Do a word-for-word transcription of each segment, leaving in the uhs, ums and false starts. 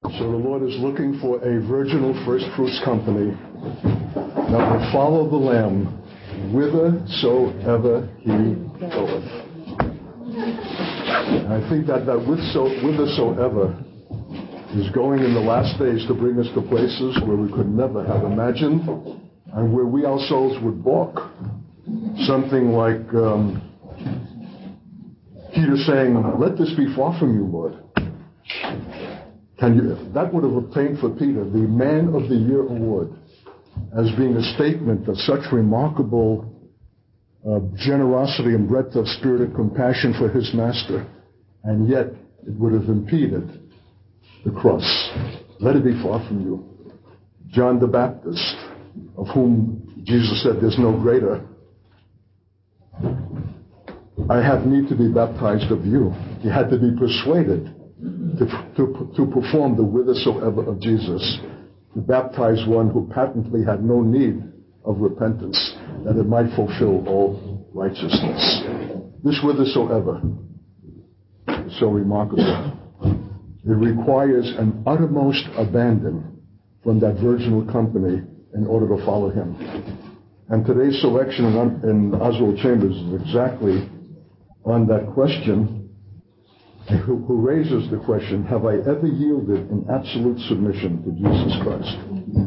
So the Lord is looking for a virginal first fruits company that will follow the Lamb whithersoever he goeth. And I think that that whithersoever is going in the last days to bring us to places where we could never have imagined and where we ourselves would balk. Something like um, Peter saying, "Let this be far from you, Lord." Can you? That would have obtained for Peter the Man of the Year award as being a statement of such remarkable uh, generosity and breadth of spirit and compassion for his master, and yet it would have impeded the cross. Let it be far from you. John the Baptist, of whom Jesus said there's no greater, I have need to be baptized of you. He had to be persuaded to, to, to perform the whithersoever of Jesus, to baptize one who patently had no need of repentance, that it might fulfill all righteousness. This whithersoever is so remarkable. It requires an uttermost abandon from that virginal company in order to follow him. And today's selection in, in Oswald Chambers is exactly on that question, who, who raises the question, have I ever yielded in absolute submission to Jesus Christ?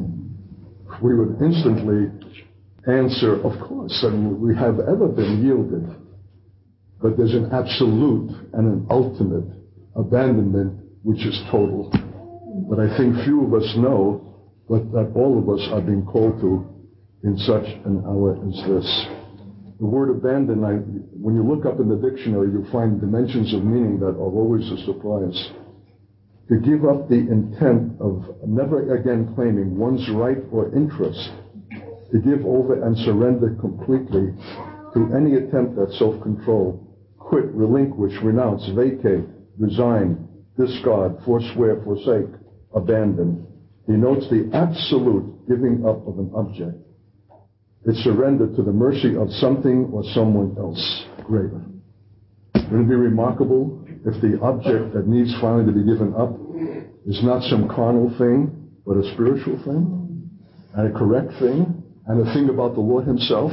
We would instantly answer, of course, and we have ever been yielded. But there's an absolute and an ultimate abandonment which is total. But I think few of us know, but that all of us are being called to in such an hour as this. The word abandon, I, when you look up in the dictionary, you find dimensions of meaning that are always a surprise. To give up the intent of never again claiming one's right or interest, to give over and surrender completely to any attempt at self-control, quit, relinquish, renounce, vacate, resign, discard, forswear, forsake, abandon, denotes the absolute giving up of an object. It's surrender to the mercy of something or someone else greater. Wouldn't it be remarkable if the object that needs finally to be given up is not some carnal thing, but a spiritual thing, and a correct thing, and a thing about the Lord himself?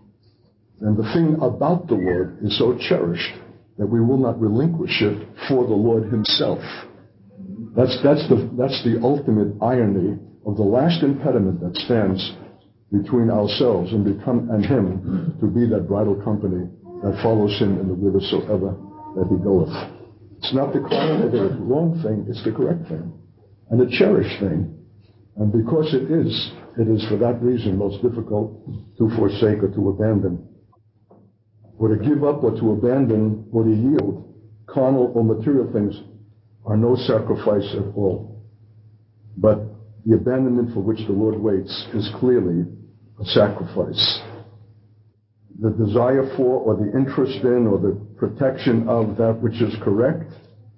And the thing about the Lord is so cherished that we will not relinquish it for the Lord himself. That's, that's, the, that's the ultimate irony of the last impediment that stands between ourselves and become and him, to be that bridal company that follows him in the whithersoever that he goeth. It's not the carnal or the wrong thing, it's the correct thing, and the cherished thing. And because it is, it is for that reason most difficult to forsake or to abandon. Or to give up or to abandon or to yield carnal or material things are no sacrifice at all. But the abandonment for which the Lord waits is clearly a sacrifice. The desire for or the interest in or the protection of that which is correct,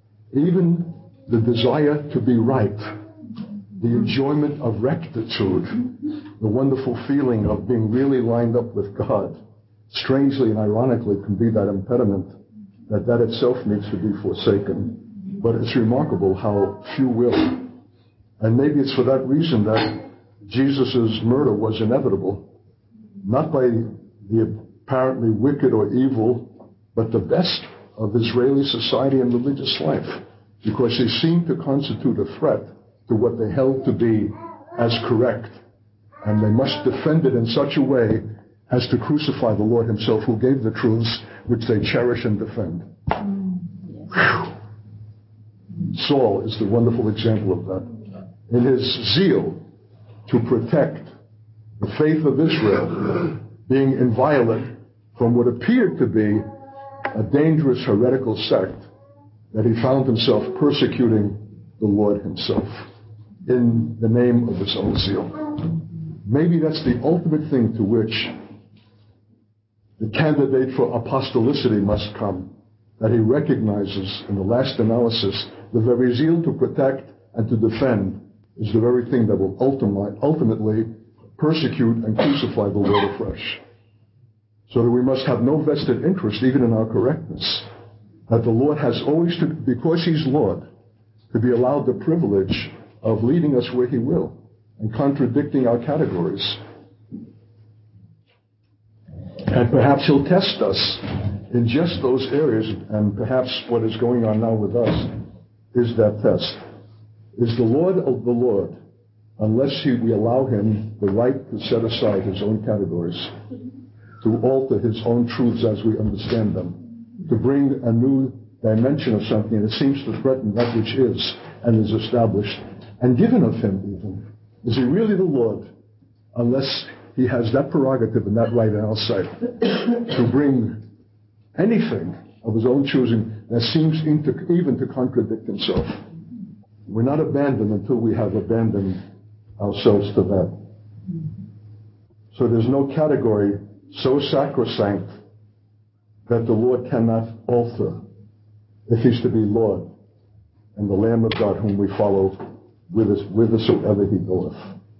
even the desire to be right, the enjoyment of rectitude, the wonderful feeling of being really lined up with God, strangely and ironically can be that impediment, that that itself needs to be forsaken. But it's remarkable how few will. And maybe it's for that reason that Jesus' murder was inevitable, not by the apparently wicked or evil, but the best of Israeli society and religious life, because he seemed to constitute a threat to what they held to be as correct, and they must defend it in such a way as to crucify the Lord himself, who gave the truths which they cherish and defend. Whew. Saul is the wonderful example of that. In his zeal to protect the faith of Israel, being inviolate from what appeared to be a dangerous heretical sect, that he found himself persecuting the Lord himself in the name of his own zeal. Maybe that's the ultimate thing to which the candidate for apostolicity must come, that he recognizes in the last analysis the very zeal to protect and to defend is the very thing that will ultimately, ultimately persecute and crucify the Lord afresh. So that we must have no vested interest even in our correctness. That the Lord has always to, because he's Lord, to be allowed the privilege of leading us where he will and contradicting our categories. And perhaps he'll test us in just those areas, and perhaps what is going on now with us is that test. Is the Lord of the Lord, unless he, we allow him the right to set aside his own categories, to alter his own truths as we understand them, to bring a new dimension of something that seems to threaten that which is and is established and given of him even. Is he really the Lord, unless he has that prerogative and that right in our sight to bring anything of his own choosing that seems into, even to contradict himself? We're not abandoned until we have abandoned ourselves to that. So there's no category so sacrosanct that the Lord cannot alter if he's to be Lord and the Lamb of God whom we follow whithersoever he goeth.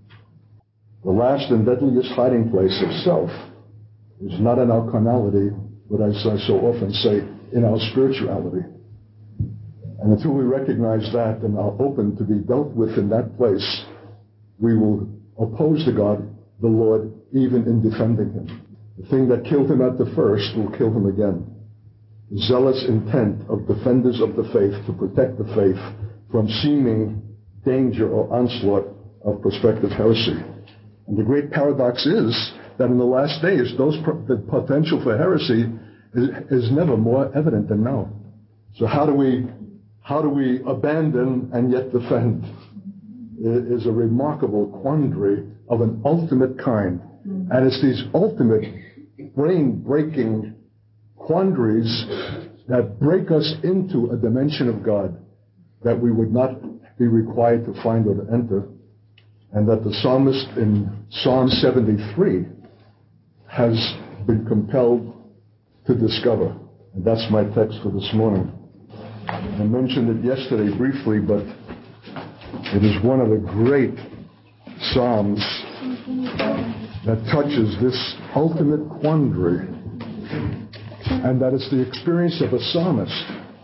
The last and deadliest hiding place of self is not in our carnality, but as I so often say, in our spirituality. And until we recognize that and are open to be dealt with in that place, we will oppose to God, the Lord, even in defending him. The thing that killed him at the first will kill him again. The zealous intent of defenders of the faith to protect the faith from seeming danger or onslaught of prospective heresy. And the great paradox is that in the last days, those the potential for heresy is, is never more evident than now. So how do we how do we abandon and yet defend? It is a remarkable quandary of an ultimate kind. And it's these ultimate brain-breaking quandaries that break us into a dimension of God that we would not be required to find or to enter, and that the psalmist in Psalm seventy-three has been compelled to discover. And that's my text for this morning. I mentioned it yesterday briefly, but it is one of the great psalms that touches this ultimate quandary, and that is the experience of a psalmist,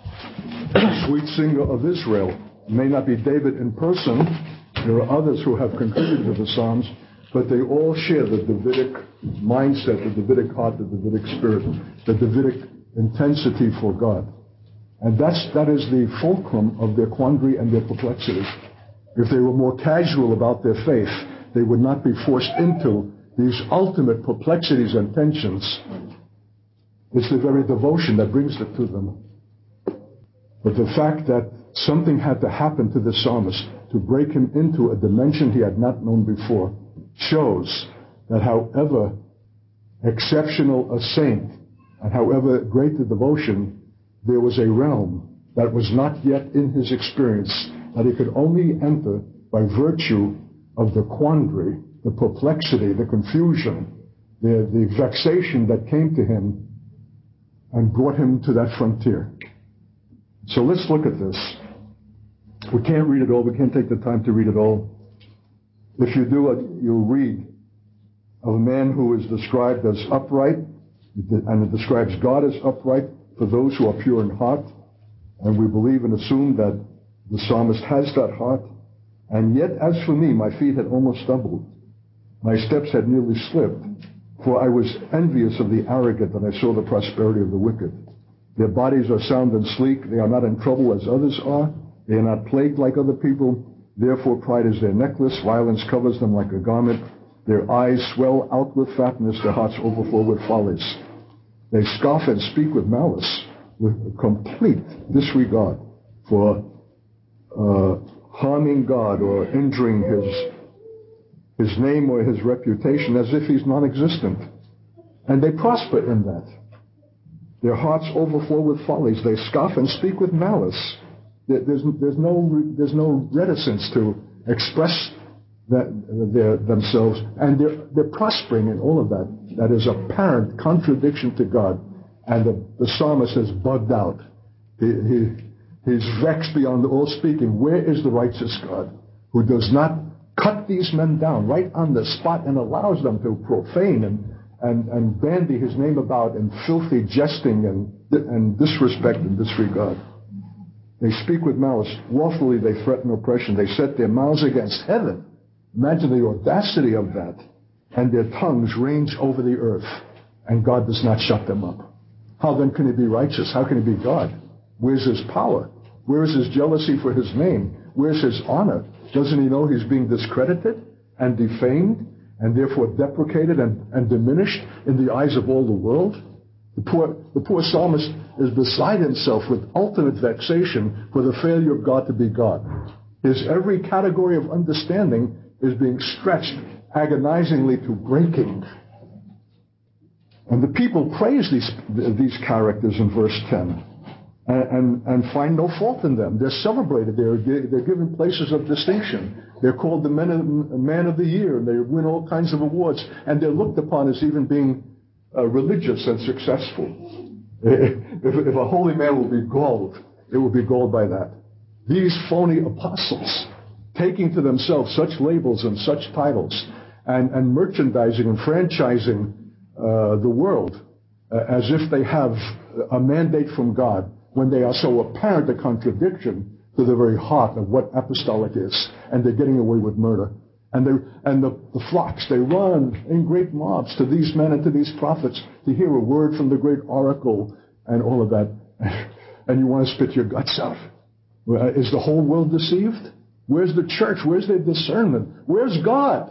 a sweet singer of Israel. It may not be David in person. There are others who have contributed to the psalms, but they all share the Davidic mindset, the Davidic heart, the Davidic spirit, the Davidic intensity for God. And that's, that is the fulcrum of their quandary and their perplexity. If they were more casual about their faith, they would not be forced into these ultimate perplexities and tensions. It's the very devotion that brings it to them. But the fact that something had to happen to the psalmist to break him into a dimension he had not known before shows that however exceptional a saint and however great the devotion, there was a realm that was not yet in his experience, that he could only enter by virtue of the quandary, the perplexity, the confusion, the, the vexation that came to him and brought him to that frontier. So let's look at this. We can't read it all. We can't take the time to read it all. If you do it, you'll read of a man who is described as upright, and it describes God as upright for those who are pure in heart. And we believe and assume that the psalmist has that heart. And yet, as for me, my feet had almost stumbled. My steps had nearly slipped, for I was envious of the arrogant, and I saw the prosperity of the wicked. Their bodies are sound and sleek. They are not in trouble as others are. They are not plagued like other people. Therefore pride is their necklace. Violence covers them like a garment. Their eyes swell out with fatness. Their hearts overflow with follies. They scoff and speak with malice, with complete disregard for uh, harming God or injuring his, his name or his reputation, as if he's non-existent. And they prosper in that. Their hearts overflow with follies. They scoff and speak with malice. There's, there's, no, there's no reticence to express that, their, themselves, and they're, they're prospering in all of that. That is apparent contradiction to God. And the, the psalmist is bugged out. He, he, he's vexed beyond all speaking. Where is the righteous God who does not cut these men down right on the spot and allows them to profane and, and, and bandy his name about in filthy jesting and, and disrespect and disregard? They speak with malice. Lawfully they threaten oppression. They set their mouths against heaven. Imagine the audacity of that. And their tongues range over the earth. And God does not shut them up. How then can he be righteous? How can he be God? Where's his power? Where is his jealousy for his name? Where's his honor? Doesn't he know he's being discredited and defamed and therefore deprecated and, and diminished in the eyes of all the world? The poor, the poor psalmist is beside himself with ultimate vexation for the failure of God to be God. His every category of understanding is being stretched agonizingly to breaking. And the people praise these, these characters in verse ten and, and, and find no fault in them. They're celebrated. They're, they're given places of distinction. They're called the men of, man of the year, and they win all kinds of awards. And they're looked upon as even being uh, religious and successful. If, if a holy man will be galled, it will be galled by that. These phony apostles, taking to themselves such labels and such titles, and, and merchandising and franchising uh, the world uh, as if they have a mandate from God, when they are so apparent a contradiction to the very heart of what apostolic is, and they're getting away with murder. And they and the, the flocks, they run in great mobs to these men and to these prophets to hear a word from the great oracle and all of that. And you want to spit your guts out. Is the whole world deceived? Where's the church? Where's their discernment? Where's God?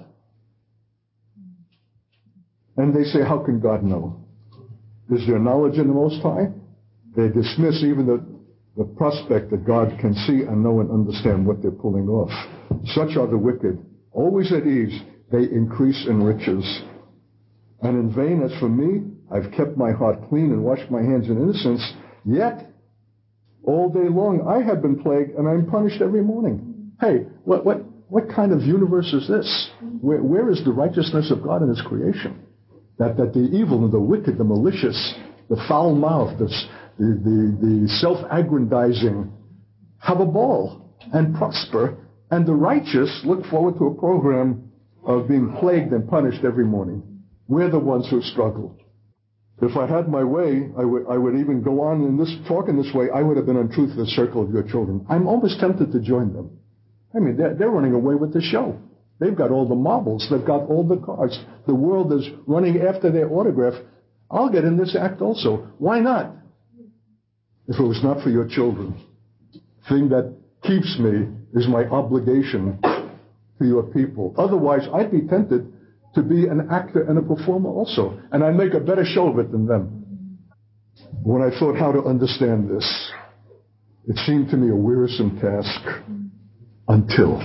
And they say, how can God know? Is there knowledge in the Most High? They dismiss even the, the prospect that God can see and know and understand what they're pulling off. Such are the wicked. Always at ease, they increase in riches. And in vain, as for me, I've kept my heart clean and washed my hands in innocence. Yet, all day long, I have been plagued and I'm punished every morning. Hey, what what what kind of universe is this? Where, where is the righteousness of God in his creation? That, that the evil and the wicked, the malicious, the foul-mouthed, the, the, the, the self-aggrandizing have a ball and prosper, and the righteous look forward to a program of being plagued and punished every morning. We're the ones who struggle. If I had my way, I would, I would even go on in this, talk in this way, I would have been untrue to the circle of your children. I'm almost tempted to join them. I mean, they're, they're running away with the show. They've got all the marbles. They've got all the cards. The world is running after their autograph. I'll get in this act also. Why not? If it was not for your children. The thing that keeps me is my obligation to your people. Otherwise, I'd be tempted to be an actor and a performer also. And I make a better show of it than them. When I thought how to understand this, it seemed to me a wearisome task until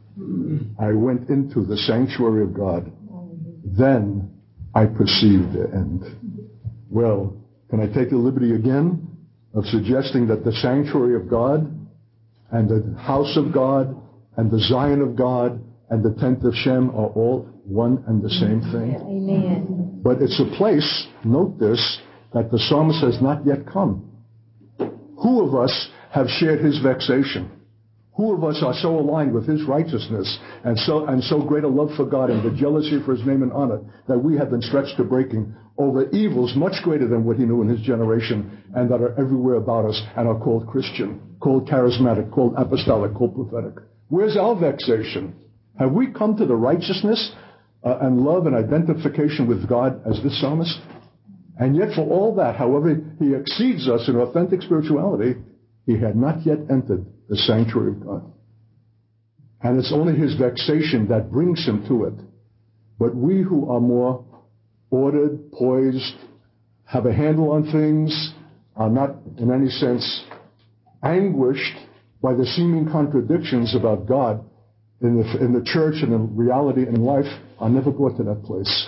I went into the sanctuary of God. Then I perceived the end. Well, can I take the liberty again of suggesting that the sanctuary of God and the house of God and the Zion of God and the tent of Shem are all one and the same thing? Amen. But it's a place, note this, that the psalmist has not yet come. Who of us have shared his vexation? Who of us are so aligned with his righteousness and so and so great a love for God and the jealousy for his name and honor that we have been stretched to breaking over evils much greater than what he knew in his generation and that are everywhere about us and are called Christian, called charismatic, called apostolic, called prophetic? Where's our vexation? Have we come to the righteousness uh, and love and identification with God as this psalmist? And yet for all that, however he exceeds us in authentic spirituality, he had not yet entered the sanctuary of God. And it's only his vexation that brings him to it. But we who are more ordered, poised, have a handle on things, are not in any sense anguished by the seeming contradictions about God in the, in the church and in reality and in life, are never brought to that place.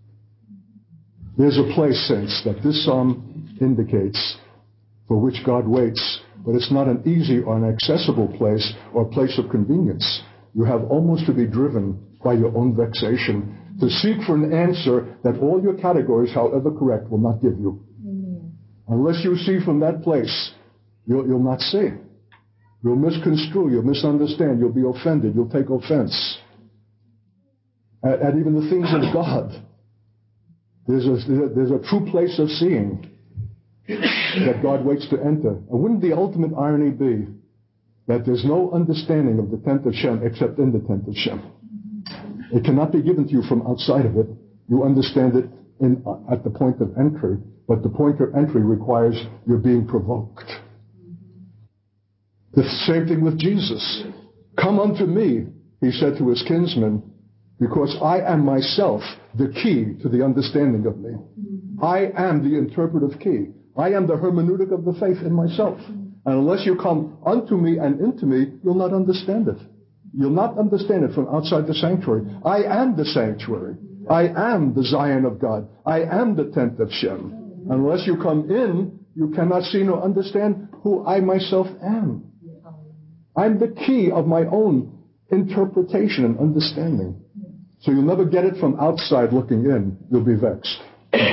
There's a place, saints, that this psalm indicates for which God waits. But it's not an easy or an accessible place or place of convenience. You have almost to be driven by your own vexation to seek for an answer that all your categories, however correct, will not give you. Amen. Unless you see from that place, you'll, you'll not see. You'll misconstrue, you'll misunderstand, you'll be offended, you'll take offense. At, at even the things of God. There's a, there's a true place of seeing that God waits to enter. And wouldn't the ultimate irony be that there's no understanding of the tent of Shem except in the tent of Shem. It cannot be given to you from outside of it. You understand it in, uh, at the point of entry, but the point of entry requires you're being provoked. The same thing with Jesus. Come unto me, he said to his kinsmen, because I am myself the key to the understanding of me. I am the interpretive key. I am the hermeneutic of the faith in myself. And unless you come unto me and into me, you'll not understand it. You'll not understand it from outside the sanctuary. I am the sanctuary. I am the Zion of God. I am the tent of Shem. Unless you come in, you cannot see nor understand who I myself am. I'm the key of my own interpretation and understanding. So you'll never get it from outside looking in. You'll be vexed.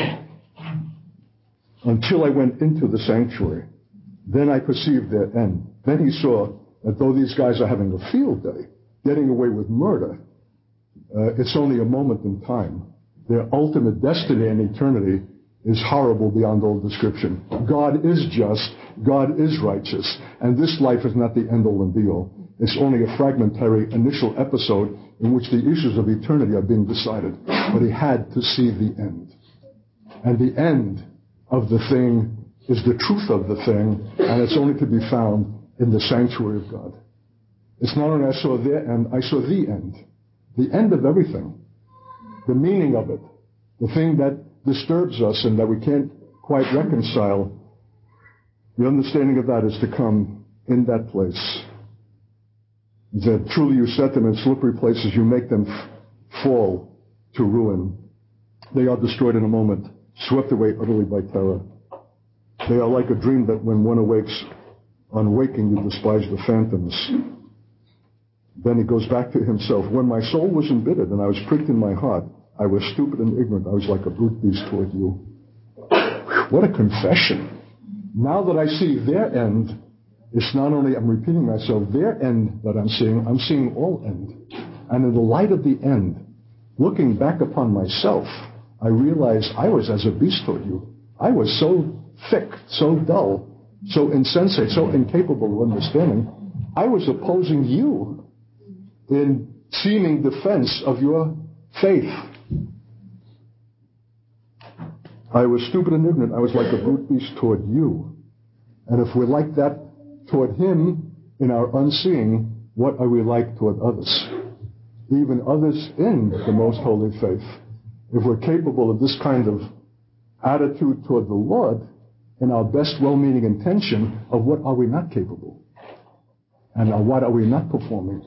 Until I went into the sanctuary, then I perceived their end. Then he saw that though these guys are having a field day, getting away with murder, uh, it's only a moment in time. Their ultimate destiny and eternity is horrible beyond all description. God is just. God is righteous. And this life is not the end-all and be-all. It's only a fragmentary initial episode in which the issues of eternity are being decided. But he had to see the end. And the end of the thing is the truth of the thing, and it's only to be found in the sanctuary of God. It's not only I saw their end, I saw the end. The end of everything. The meaning of it. The thing that disturbs us and that we can't quite reconcile. The understanding of that is to come in that place. That truly you set them in slippery places, you make them f- fall to ruin. They are destroyed in a moment, swept away utterly by terror. They are like a dream that when one awakes, on waking you despise the phantoms. Then he goes back to himself. When my soul was embittered and I was pricked in my heart, I was stupid and ignorant. I was like a brute beast toward you. What a confession. Now that I see their end, it's not only I'm repeating myself, their end that I'm seeing, I'm seeing all end. And in the light of the end, looking back upon myself, I realized I was as a beast toward you. I was so thick, so dull, so insensate, so incapable of understanding. I was opposing you in seeming defense of your faith. I was stupid and ignorant. I was like a brute beast toward you. And if we're like that toward him in our unseeing, what are we like toward others? Even others in the most holy faith. If we're capable of this kind of attitude toward the Lord, in our best well-meaning intention, of what are we not capable? And of what are we not performing?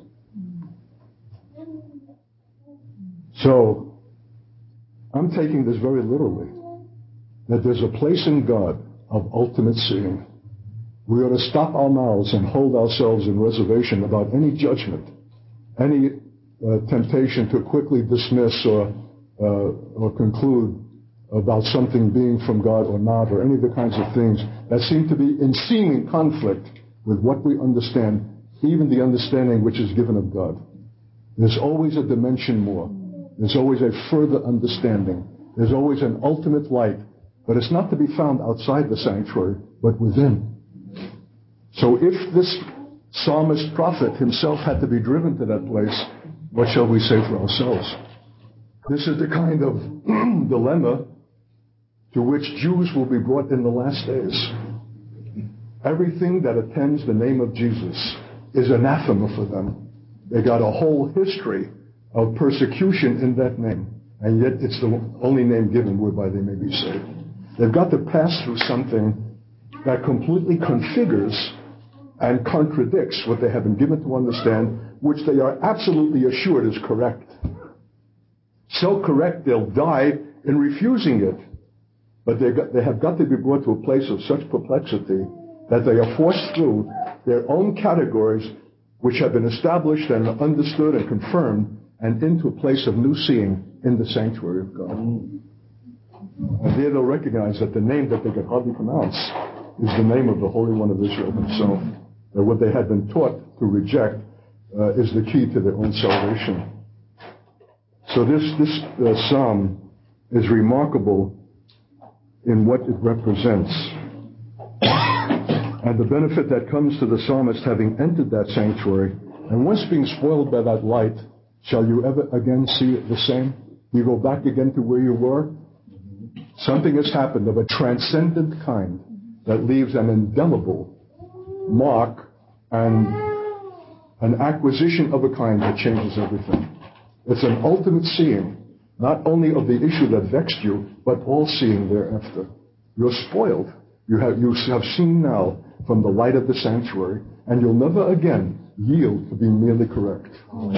So, I'm taking this very literally. That there's a place in God of ultimate seeing. We ought to stop our mouths and hold ourselves in reservation about any judgment, any uh, temptation to quickly dismiss or, uh, or conclude about something being from God or not, or any of the kinds of things that seem to be in seeming conflict with what we understand, even the understanding which is given of God. There's always a dimension more. There's always a further understanding. There's always an ultimate light. But it's not to be found outside the sanctuary, but within. So if this psalmist prophet himself had to be driven to that place, what shall we say for ourselves? This is the kind of dilemma to which Jews will be brought in the last days. Everything that attends the name of Jesus is anathema for them. They got a whole history of persecution in that name, and yet it's the only name given whereby they may be saved. They've got to pass through something that completely configures and contradicts what they have been given to understand, which they are absolutely assured is correct. So correct they'll die in refusing it. But they got, they have got to be brought to a place of such perplexity that they are forced through their own categories, which have been established and understood and confirmed, and into a place of new seeing in the sanctuary of God. And there they'll recognize that the name that they could hardly pronounce is the name of the Holy One of Israel himself. That what they had been taught to reject uh, is the key to their own salvation. So this, this uh, psalm is remarkable in what it represents. And the benefit that comes to the psalmist having entered that sanctuary, and once being spoiled by that light, shall you ever again see it the same? You go back again to where you were? Something has happened of a transcendent kind that leaves an indelible mark and an acquisition of a kind that changes everything. It's an ultimate seeing, not only of the issue that vexed you, but all seeing thereafter. You're spoiled. You have, you have seen now from the light of the sanctuary, and you'll never again yield to being merely correct.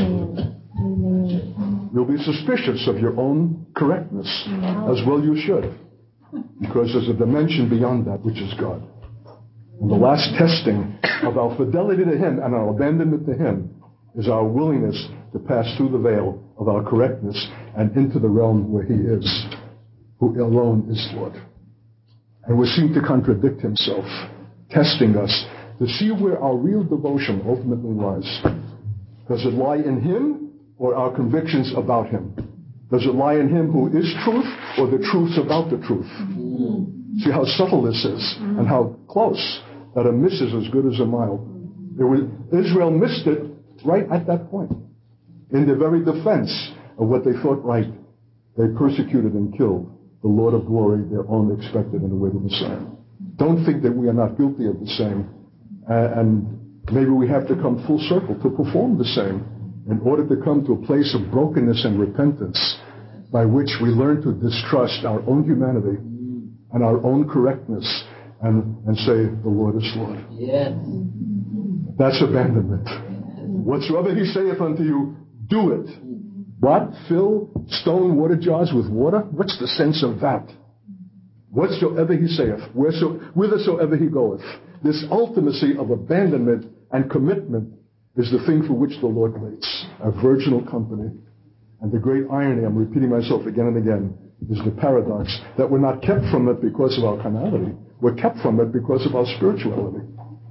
You'll be suspicious of your own correctness, as well you should, because there's a dimension beyond that which is God. And the last testing of our fidelity to Him and our abandonment to Him is our willingness to pass through the veil of our correctness and into the realm where He is, who alone is Lord. And we seem to contradict Himself, testing us to see where our real devotion ultimately lies. Does it lie in Him or our convictions about Him? Does it lie in Him who is truth or the truths about the truth? See how subtle this is and how close that a miss is as good as a mile. It was, Israel missed it right at that point. In the very defense of what they thought right, they persecuted and killed the Lord of glory, their own expected and awaited Messiah. Don't think that we are not guilty of the same. Uh, and maybe we have to come full circle to perform the same in order to come to a place of brokenness and repentance by which we learn to distrust our own humanity and our own correctness and, and say, the Lord is Lord. Yes. That's abandonment. Whatsoever He saith unto you, do it. What? Fill stone water jars with water? What's the sense of that? Whatsoever He saith, whithersoever He goeth. This ultimacy of abandonment and commitment is the thing for which the Lord waits. A virginal company. And the great irony, I'm repeating myself again and again, is the paradox that we're not kept from it because of our carnality. We're kept from it because of our spirituality.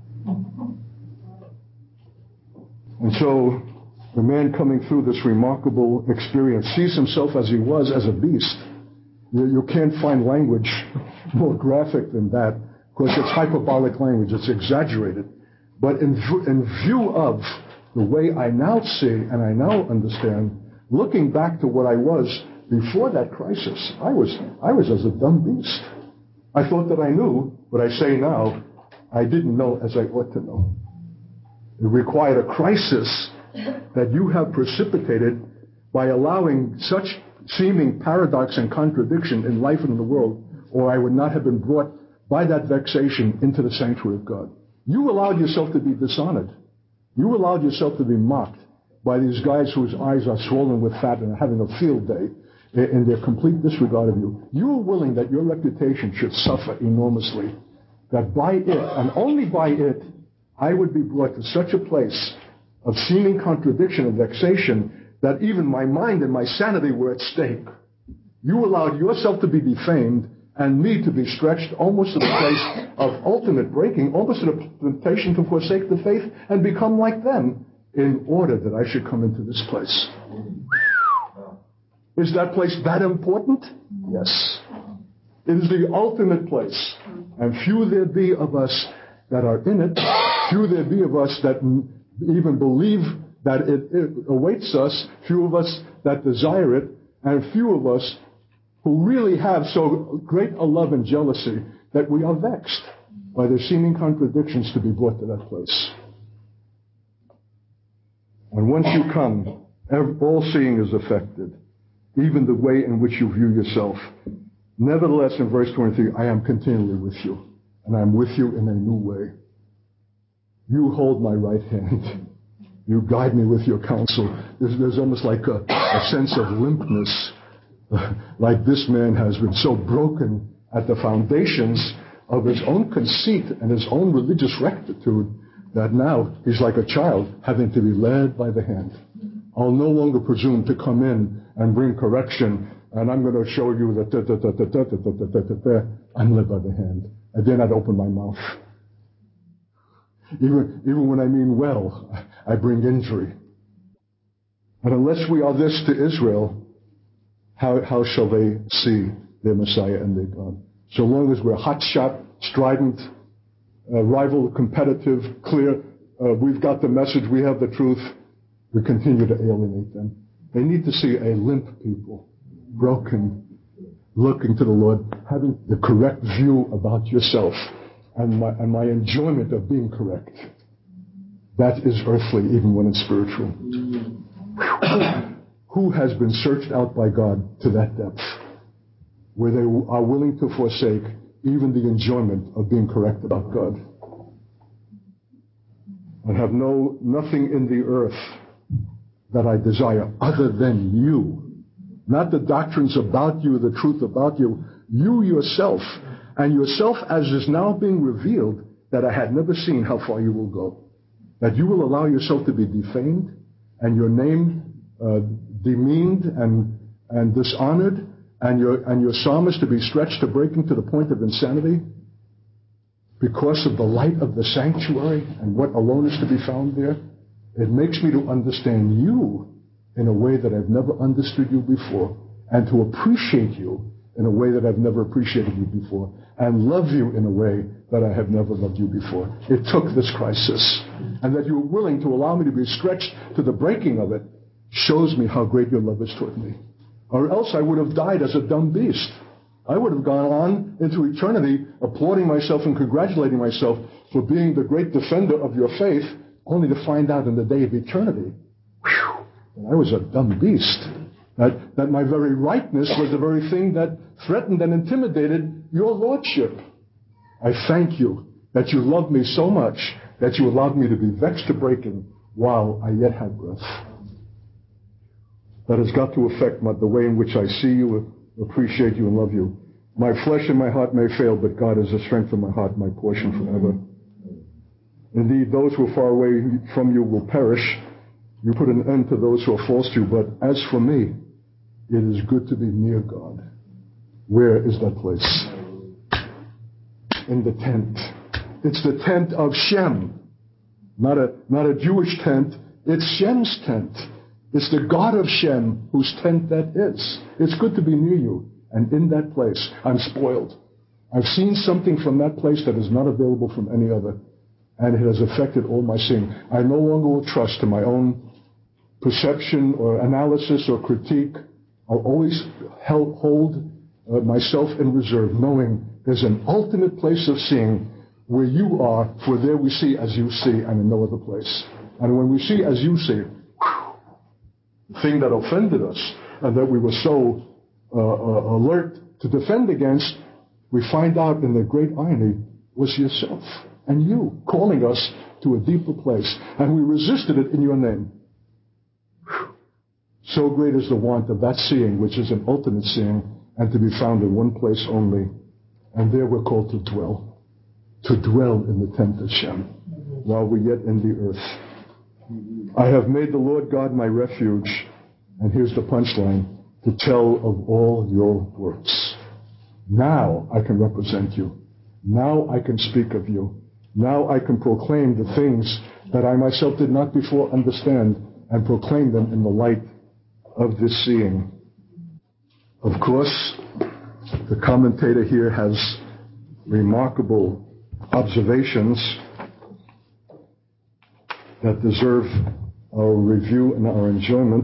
And so, the man coming through this remarkable experience sees himself as he was, as a beast. You, you can't find language more graphic than that, because it's hyperbolic language, it's exaggerated. But in, in view of the way I now see and I now understand, looking back to what I was before that crisis, I was, I was as a dumb beast. I thought that I knew, but I say now, I didn't know as I ought to know. It required a crisis that you have precipitated by allowing such seeming paradox and contradiction in life and in the world, or I would not have been brought by that vexation into the sanctuary of God. You allowed yourself to be dishonored. You allowed yourself to be mocked by these guys whose eyes are swollen with fat and are having a field day in their complete disregard of you. You were willing that your reputation should suffer enormously, that by it, and only by it, I would be brought to such a place of seeming contradiction and vexation that even my mind and my sanity were at stake. You allowed yourself to be defamed and me to be stretched almost to the place of ultimate breaking, almost to the temptation to forsake the faith and become like them in order that I should come into this place. Is that place that important? Yes. It is the ultimate place. And few there be of us that are in it. Few there be of us that even believe that it, it awaits us. Few of us that desire it. And few of us who really have so great a love and jealousy that we are vexed by the seeming contradictions to be brought to that place. And once you come, all seeing is affected, even the way in which you view yourself. Nevertheless, in verse twenty-three, I am continually with you, and I am with you in a new way. You hold my right hand. You guide me with your counsel. There's, there's almost like a, a sense of limpness, like this man has been so broken at the foundations of his own conceit and his own religious rectitude that now he's like a child having to be led by the hand. I'll no longer presume to come in and bring correction, and I'm going to show you that I'm led by the hand. I dare not open my mouth. Even, even when I mean well, I bring injury. And unless we are this to Israel, how, how shall they see their Messiah and their God? So long as we're hotshot, strident, uh, rival, competitive, clear. Uh, we've got the message. We have the truth. We continue to alienate them. They need to see a limp people, broken, looking to the Lord, having the correct view about yourself and my, and my enjoyment of being correct. That is earthly, even when it's spiritual. Who has been searched out by God to that depth, where they are willing to forsake even the enjoyment of being correct about God? I have no nothing in the earth that I desire other than you. Not the doctrines about you, the truth about you. You yourself, and yourself as is now being revealed, that I had never seen how far you will go. That you will allow yourself to be defamed and your name uh, demeaned and and dishonored, and your and your psalmist to be stretched to breaking to the point of insanity because of the light of the sanctuary and what alone is to be found there. It makes me to understand you in a way that I've never understood you before, and to appreciate you in a way that I've never appreciated you before, and love you in a way that I have never loved you before. It took this crisis, and that you were willing to allow me to be stretched to the breaking of it shows me how great your love is toward me. Or else I would have died as a dumb beast. I would have gone on into eternity applauding myself and congratulating myself for being the great defender of your faith, only to find out in the day of eternity, whew, that I was a dumb beast. That, that my very rightness was the very thing that threatened and intimidated your lordship. I thank you that you loved me so much that you allowed me to be vexed to breaking while I yet had breath. That has got to affect my, the way in which I see you, appreciate you, and love you. My flesh and my heart may fail, but God is the strength of my heart, my portion forever. Indeed, those who are far away from you will perish. You put an end to those who are false to you. But as for me, it is good to be near God. Where is that place? In the tent. It's the tent of Shem. Not a, not a Jewish tent. It's Shem's tent. It's the God of Shem whose tent that is. It's good to be near you. And in that place, I'm spoiled. I've seen something from that place that is not available from any other. And it has affected all my seeing. I no longer will trust in my own perception or analysis or critique. I'll always hold uh, myself in reserve, knowing there's an ultimate place of seeing where you are, for there we see as you see and in no other place. And when we see as you see, whew, the thing that offended us and that we were so uh, uh, alert to defend against, we find out in the great irony was yourself and you calling us to a deeper place. And we resisted it in your name. Whew. So great is the want of that seeing, which is an ultimate seeing, and to be found in one place only. And there we're called to dwell, to dwell in the tent of Shem, while we're yet in the earth. I have made the Lord God my refuge, and here's the punchline, to tell of all your works. Now I can represent you. Now I can speak of you. Now I can proclaim the things that I myself did not before understand, and proclaim them in the light of this seeing. Of course, the commentator here has remarkable observations that deserve our review and our enjoyment.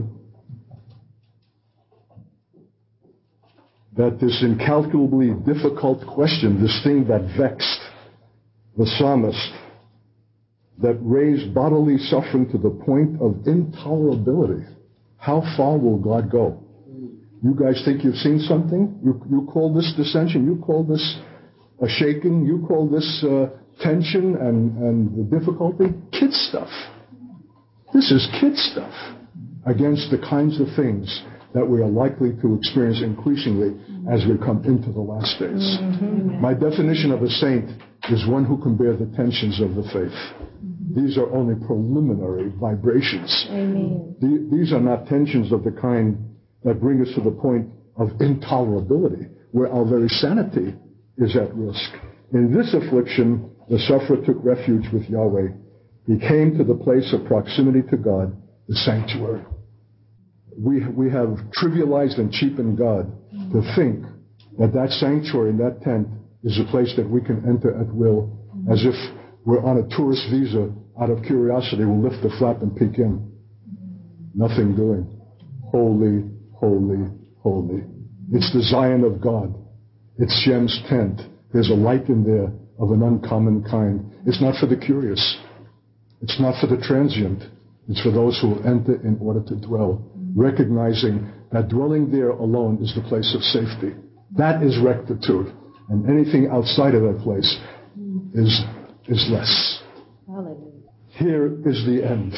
That this incalculably difficult question, this thing that vexed the psalmist, that raised bodily suffering to the point of intolerability. How far will God go? You guys think you've seen something? You, you call this dissension? You call this a shaking? You call this uh, tension and, and the difficulty? Kid stuff. This is kid stuff against the kinds of things that we are likely to experience increasingly as we come into the last days. Mm-hmm. My definition of a saint is one who can bear the tensions of the faith. These are only preliminary vibrations. Amen. The, these are not tensions of the kind that bring us to the point of intolerability, where our very sanity is at risk. In this affliction, the sufferer took refuge with Yahweh. He came to the place of proximity to God, the sanctuary. We, we have trivialized and cheapened God to think that that sanctuary and that tent is a place that we can enter at will as if we're on a tourist visa. Out of curiosity, we'll lift the flap and peek in. Nothing doing. Holy, holy, holy. It's the Zion of God. It's Shem's tent. There's a light in there of an uncommon kind. It's not for the curious. It's not for the transient. It's for those who will enter in order to dwell, recognizing that dwelling there alone is the place of safety. That is rectitude. And anything outside of that place is, is less. Hallelujah. Here is the end.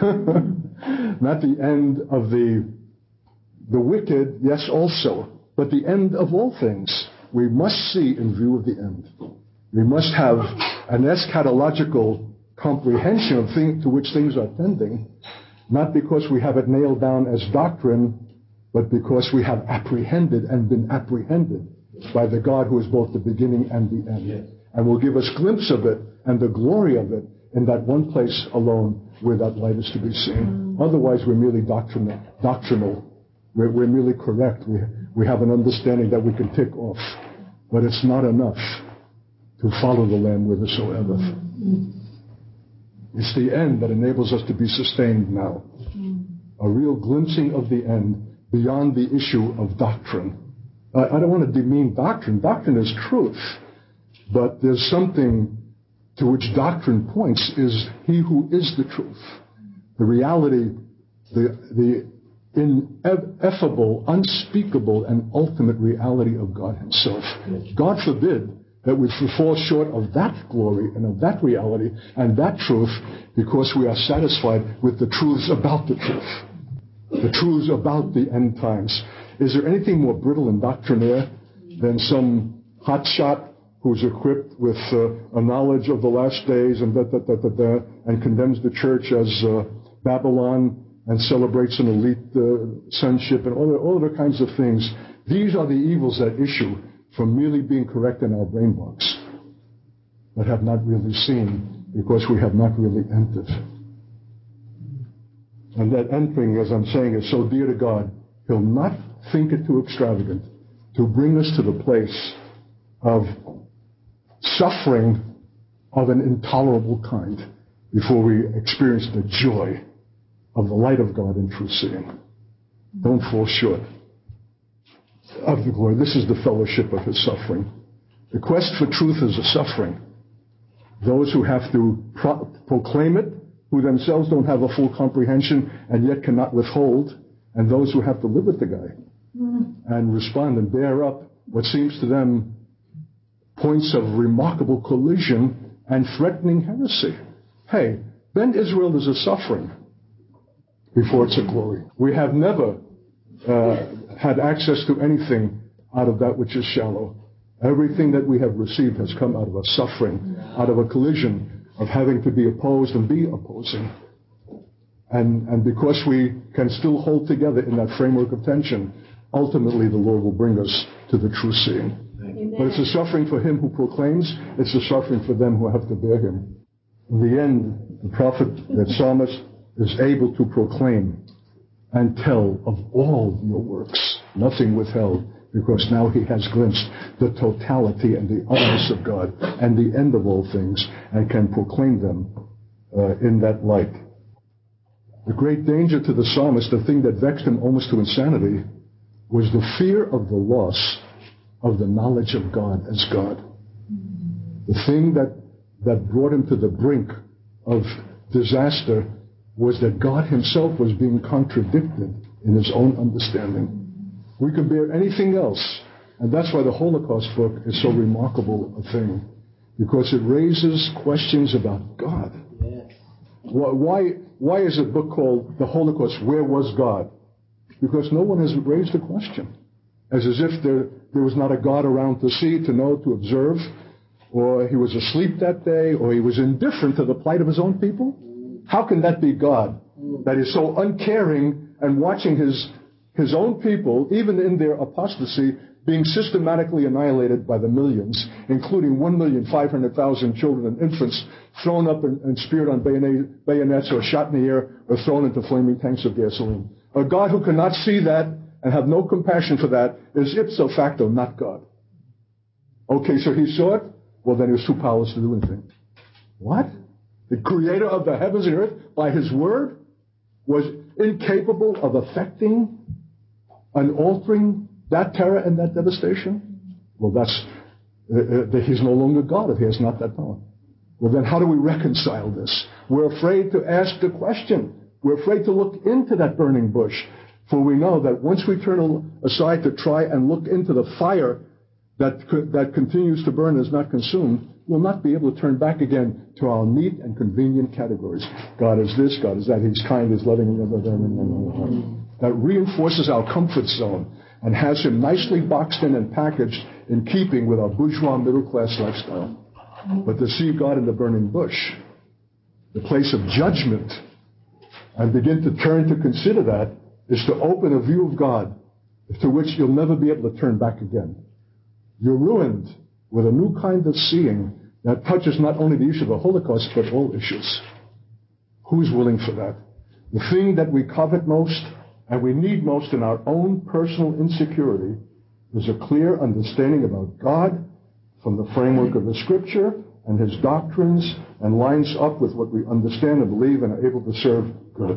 Not the end of the, the wicked, yes, also, but the end of all things. We must see in view of the end. We must have an eschatological comprehension of things to which things are tending, not because we have it nailed down as doctrine, but because we have apprehended and been apprehended by the God who is both the beginning and the end. Yes. And will give us a glimpse of it and the glory of it in that one place alone where that light is to be seen. Mm. Otherwise, we're merely doctrinal. doctrinal. We're, we're merely correct. We, we have an understanding that we can tick off. But it's not enough to follow the Lamb whithersoever. Mm. It's the end that enables us to be sustained now. Mm. A real glimpsing of the end beyond the issue of doctrine. Uh, I don't want to demean doctrine. Doctrine is truth. But there's something to which doctrine points is he who is the truth. The reality, the, the ineffable, unspeakable, and ultimate reality of God himself. God forbid that we fall short of that glory and of that reality and that truth because we are satisfied with the truths about the truth. The truths about the end times. Is there anything more brittle and doctrinaire than some hotshot who's equipped with uh, a knowledge of the last days and da, da, da, da, da, and condemns the church as uh, Babylon and celebrates an elite uh, sonship and all, the, all other kinds of things? These are the evils that issue from merely being correct in our brain box, but have not really seen because we have not really entered. And that entering, as I'm saying, is so dear to God, he'll not think it too extravagant to bring us to the place of suffering of an intolerable kind before we experience the joy of the light of God in true seeing. Don't fall short of the glory. This is the fellowship of his suffering. The quest for truth is a suffering. Those who have to pro- proclaim it, who themselves don't have a full comprehension and yet cannot withhold, and those who have to live with the guy mm. and respond and bear up what seems to them points of remarkable collision and threatening heresy. Hey, Ben Israel is a suffering before it's a glory. We have never uh, had access to anything out of that which is shallow. Everything that we have received has come out of a suffering, out of a collision of having to be opposed and be opposing. And, and because we can still hold together in that framework of tension, ultimately the Lord will bring us to the true seeing. Amen. But it's a suffering for him who proclaims, it's a suffering for them who have to bear him. In the end, the prophet, the psalmist, is able to proclaim and tell of all your works, nothing withheld, because now he has glimpsed the totality and the otherness of God and the end of all things and can proclaim them uh, in that light. The great danger to the psalmist, the thing that vexed him almost to insanity, was the fear of the loss of the knowledge of God as God. The thing that, that brought him to the brink of disaster was that God himself was being contradicted in his own understanding. We could bear anything else, and that's why the Holocaust book is so remarkable a thing, because it raises questions about God. Yes. Why, why is a book called The Holocaust, Where Was God? Because no one has raised a question. As, as if there, there was not a God around to see, to know, to observe, or he was asleep that day, or he was indifferent to the plight of his own people. How can that be God, that is so uncaring and watching his, his own people, even in their apostasy, being systematically annihilated by the millions, including one million five hundred thousand children and infants thrown up and, and speared on bayonet, bayonets or shot in the air or thrown into flaming tanks of gasoline? A God who cannot see that and have no compassion for that is ipso facto not God. Okay, so he saw it? Well, then he was too powerless to do anything. What? The creator of the heavens and earth, by his word, was incapable of affecting and altering that terror and that devastation? Well, that's, uh, uh, he's no longer God if he has not that power. Well, then how do we reconcile this? We're afraid to ask the question. We're afraid to look into that burning bush. For we know that once we turn aside to try and look into the fire that that continues to burn and is not consumed, we'll not be able to turn back again to our neat and convenient categories. God is this, God is that, he's kind, he's loving, that reinforces our comfort zone and has him nicely boxed in and packaged in keeping with our bourgeois middle-class lifestyle. But to see God in the burning bush, the place of judgment, and begin to turn to consider that, is to open a view of God to which you'll never be able to turn back again. You're ruined with a new kind of seeing that touches not only the issue of the Holocaust, but all issues. Who's willing for that? The thing that we covet most and we need most in our own personal insecurity is a clear understanding about God from the framework of the Scripture and his doctrines, and lines up with what we understand and believe and are able to serve good.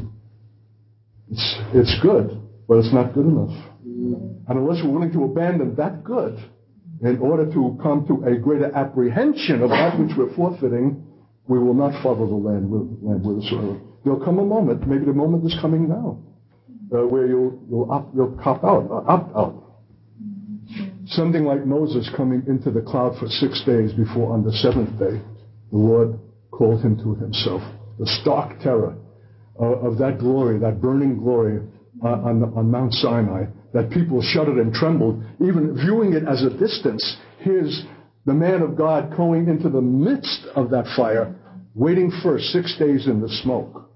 It's, it's good, but it's not good enough. And unless we're willing to abandon that good in order to come to a greater apprehension of that which we're forfeiting, we will not follow the land with, land with the soil. There'll come a moment, maybe the moment is coming now, uh, where you'll, you'll, opt, you'll cop out, uh, opt out. Something like Moses coming into the cloud for six days before on the seventh day, the Lord called him to himself. The stark terror uh, of that glory, that burning glory uh, on, on Mount Sinai, that people shuddered and trembled, even viewing it as a distance. Here's the man of God going into the midst of that fire, waiting for six days in the smoke.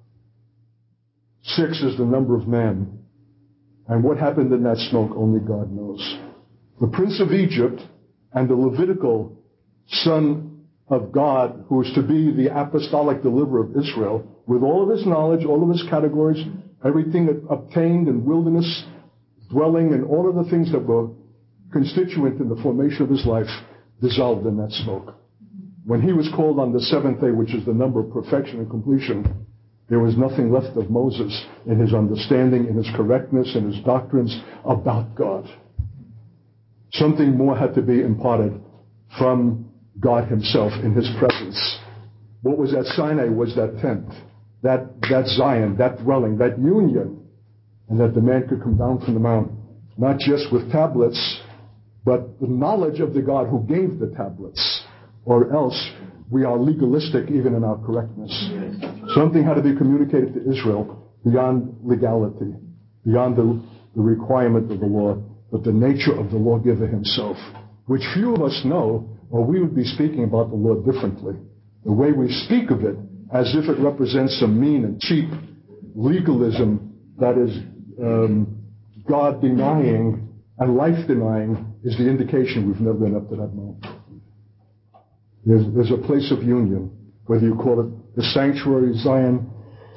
Six is the number of man. And what happened in that smoke, only God knows. The prince of Egypt and the Levitical son of God, who is to be the apostolic deliverer of Israel, with all of his knowledge, all of his categories, everything that obtained in wilderness dwelling, and all of the things that were constituent in the formation of his life, dissolved in that smoke. When he was called on the seventh day, which is the number of perfection and completion, there was nothing left of Moses in his understanding, in his correctness, in his doctrines about God. Something more had to be imparted from God himself in his presence. What was at Sinai was that tent, that, that Zion, that dwelling, that union, and that the man could come down from the mount, not just with tablets, but the knowledge of the God who gave the tablets, or else we are legalistic even in our correctness. Something had to be communicated to Israel beyond legality, beyond the, the requirement of the law, but the nature of the lawgiver himself, which few of us know, or we would be speaking about the law differently. The way we speak of it, as if it represents some mean and cheap legalism that is um, God-denying and life-denying, is the indication we've never been up to that moment. There's, there's a place of union, whether you call it the sanctuary, Zion,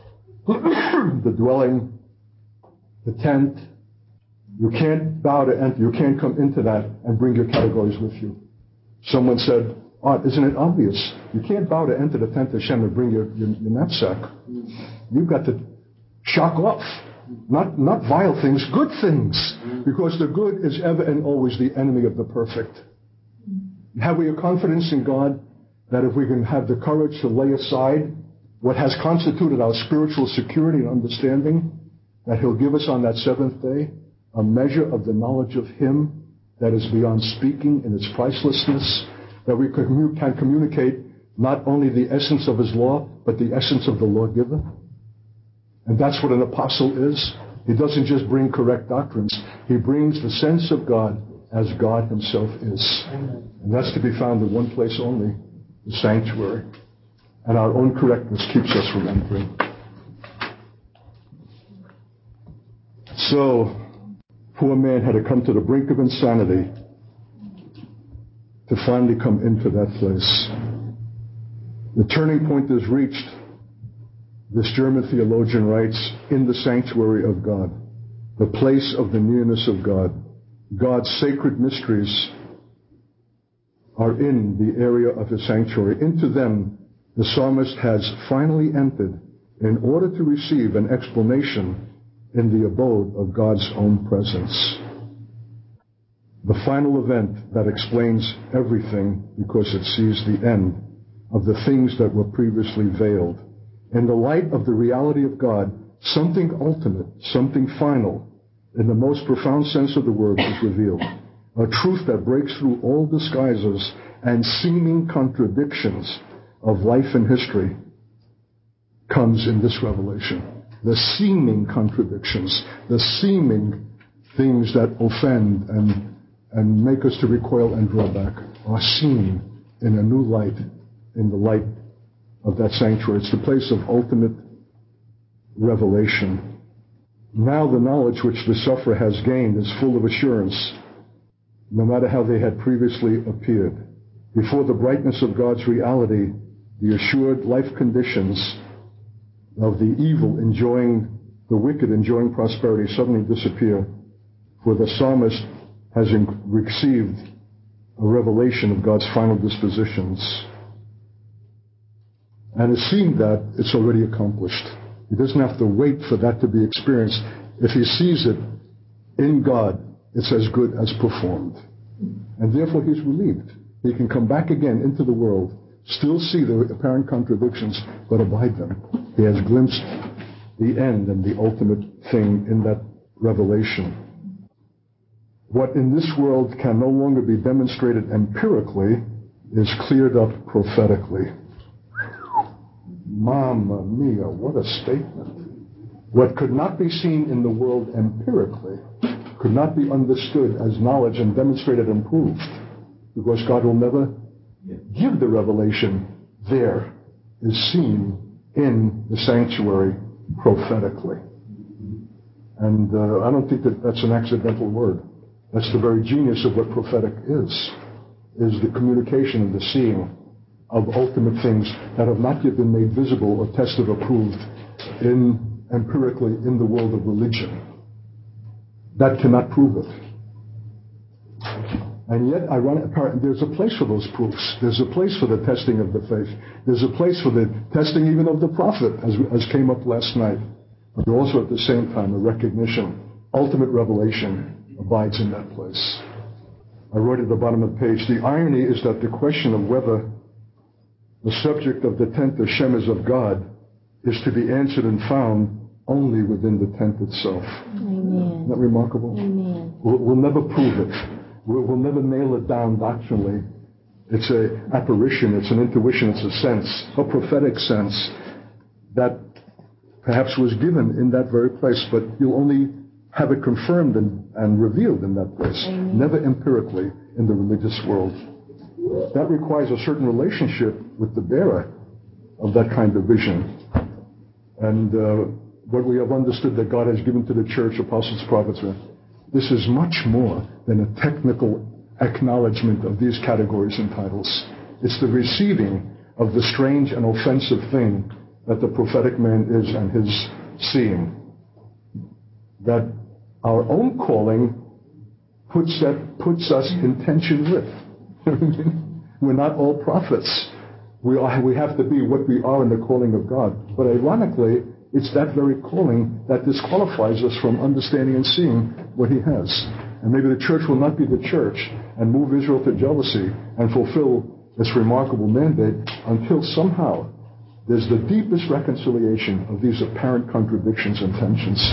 the dwelling, the tent. You can't bow to enter. You can't come into that and bring your categories with you. Someone said, oh, isn't it obvious? You can't bow to enter the tent of Hashem and bring your, your, your knapsack. You've got to shock off. Not, not vile things, good things. Because the good is ever and always the enemy of the perfect. Have we a confidence in God that if we can have the courage to lay aside what has constituted our spiritual security and understanding, that he'll give us on that seventh day a measure of the knowledge of him that is beyond speaking in its pricelessness, that we can communicate not only the essence of his law, but the essence of the lawgiver? And that's what an apostle is. He doesn't just bring correct doctrines. He brings the sense of God as God himself is. And that's to be found in one place only, the sanctuary. And our own correctness keeps us from entering. So, poor man had to come to the brink of insanity to finally come into that place. The turning point is reached, this German theologian writes, in the sanctuary of God, the place of the nearness of God. God's sacred mysteries are in the area of his sanctuary. Into them the psalmist has finally entered in order to receive an explanation in the abode of God's own presence. The final event that explains everything because it sees the end of the things that were previously veiled. In the light of the reality of God, something ultimate, something final, in the most profound sense of the word, is revealed. A truth that breaks through all disguises and seeming contradictions of life and history comes in this revelation. The seeming contradictions, the seeming things that offend and, and make us to recoil and draw back are seen in a new light, in the light of that sanctuary. It's the place of ultimate revelation. Now the knowledge which the sufferer has gained is full of assurance, no matter how they had previously appeared. Before the brightness of God's reality, the assured life conditions of the evil enjoying, the wicked enjoying prosperity suddenly disappear, for the psalmist has in- received a revelation of God's final dispositions. And it's seeing that it's already accomplished. He doesn't have to wait for that to be experienced. If he sees it in God, it's as good as performed. And therefore he's relieved. He can come back again into the world, still see the apparent contradictions, but abide them. He has glimpsed the end and the ultimate thing in that revelation. What in this world can no longer be demonstrated empirically is cleared up prophetically. Mamma mia, what a statement. What could not be seen in the world empirically could not be understood as knowledge and demonstrated and proved, because God will never give the revelation there, is seen in the sanctuary prophetically. And uh, I don't think that that's an accidental word. That's the very genius of what prophetic is, is the communication and the seeing of ultimate things that have not yet been made visible or tested or proved in, empirically in the world of religion. That cannot prove it. And yet, ironically, there's a place for those proofs. There's a place for the testing of the faith. There's a place for the testing even of the prophet, as, as came up last night. But also at the same time, a recognition, ultimate revelation abides in that place. I wrote at the bottom of the page, the irony is that the question of whether the subject of the tent of Shem is of God is to be answered and found only within the tent itself. Amen. Isn't that remarkable? Amen. We'll, we'll never prove it. We'll, we'll never nail it down doctrinally. It's an apparition, it's an intuition, it's a sense, a prophetic sense that perhaps was given in that very place, but you'll only have it confirmed and, and revealed in that place, Amen. Never empirically in the religious world. That requires a certain relationship with the bearer of that kind of vision. And uh, what we have understood that God has given to the church, apostles, prophets, this is much more than a technical acknowledgement of these categories and titles. It's the receiving of the strange and offensive thing that the prophetic man is and his seeing. That our own calling puts that puts us in tension with. We're not all prophets. We are, we have to be what we are in the calling of God. But ironically, it's that very calling that disqualifies us from understanding and seeing what he has. And maybe the church will not be the church and move Israel to jealousy and fulfill its remarkable mandate until somehow there's the deepest reconciliation of these apparent contradictions and tensions.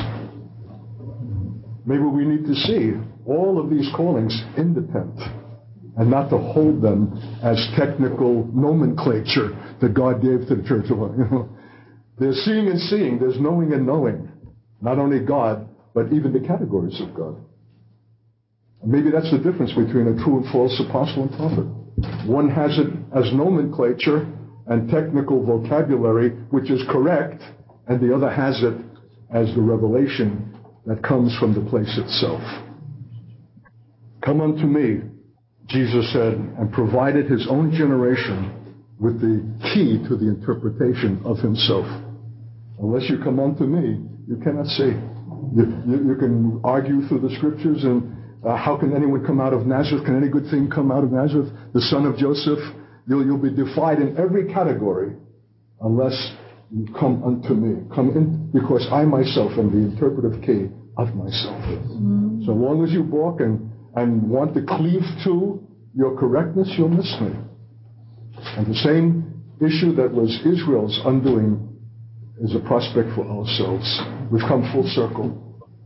Maybe we need to see all of these callings in the tent and not to hold them as technical nomenclature that God gave to the church. You know, there's seeing and seeing, there's knowing and knowing. Not only God, but even the categories of God. And maybe that's the difference between a true and false apostle and prophet. One has it as nomenclature and technical vocabulary, which is correct, and the other has it as the revelation that comes from the place itself. Come unto me, Jesus said, and provided his own generation with the key to the interpretation of himself. Unless you come unto me, you cannot see. You, you, you can argue through the scriptures and uh, how can anyone come out of Nazareth? Can any good thing come out of Nazareth? The son of Joseph? You'll, you'll be defied in every category unless you come unto me. Come in, because I myself am the interpretive key of myself. Mm-hmm. So long as you balk and, and want to cleave to your correctness, you'll miss me. And the same issue that was Israel's undoing is a prospect for ourselves. We've come full circle.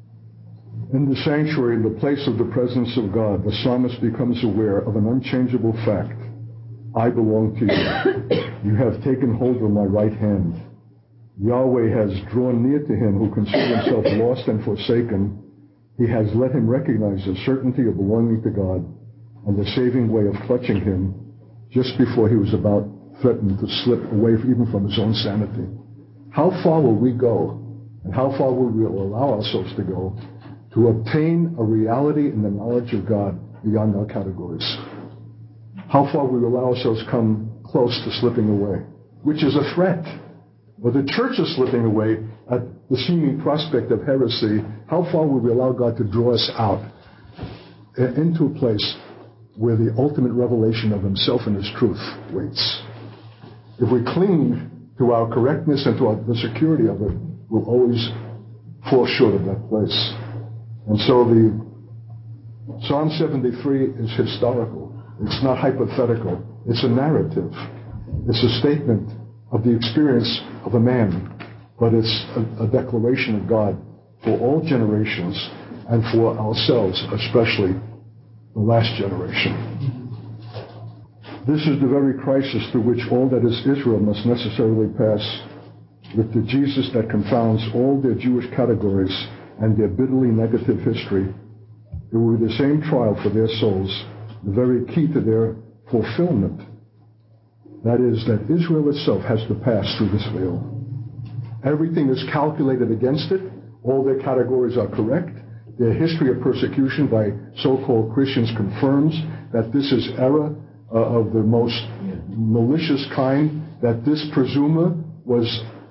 In the sanctuary, in the place of the presence of God, the psalmist becomes aware of an unchangeable fact. I belong to you. You have taken hold of my right hand. Yahweh has drawn near to him who considered himself lost and forsaken. He has let him recognize the certainty of belonging to God and the saving way of clutching him just before he was about threatened to slip away even from his own sanity. How far will we go, and how far will we allow ourselves to go to obtain a reality in the knowledge of God beyond our categories? How far will we allow ourselves come close to slipping away, which is a threat? Or the church is slipping away at the seeming prospect of heresy. How far will we allow God to draw us out into a place where the ultimate revelation of himself and his truth waits? If we cling to our correctness and to our, the security of it, we'll always fall short of that place. And so the Psalm seventy-three is historical. It's not hypothetical. It's a narrative. It's a statement of the experience of a man, but it's a, a declaration of God for all generations and for ourselves, especially the last generation. This is the very crisis through which all that is Israel must necessarily pass. With the Jesus that confounds all their Jewish categories and their bitterly negative history, it will be the same trial for their souls, the very key to their fulfillment. That is, that Israel itself has to pass through this veil. Everything is calculated against it. All their categories are correct. Their history of persecution by so-called Christians confirms that this is error uh, of the most malicious kind, that this presumer was,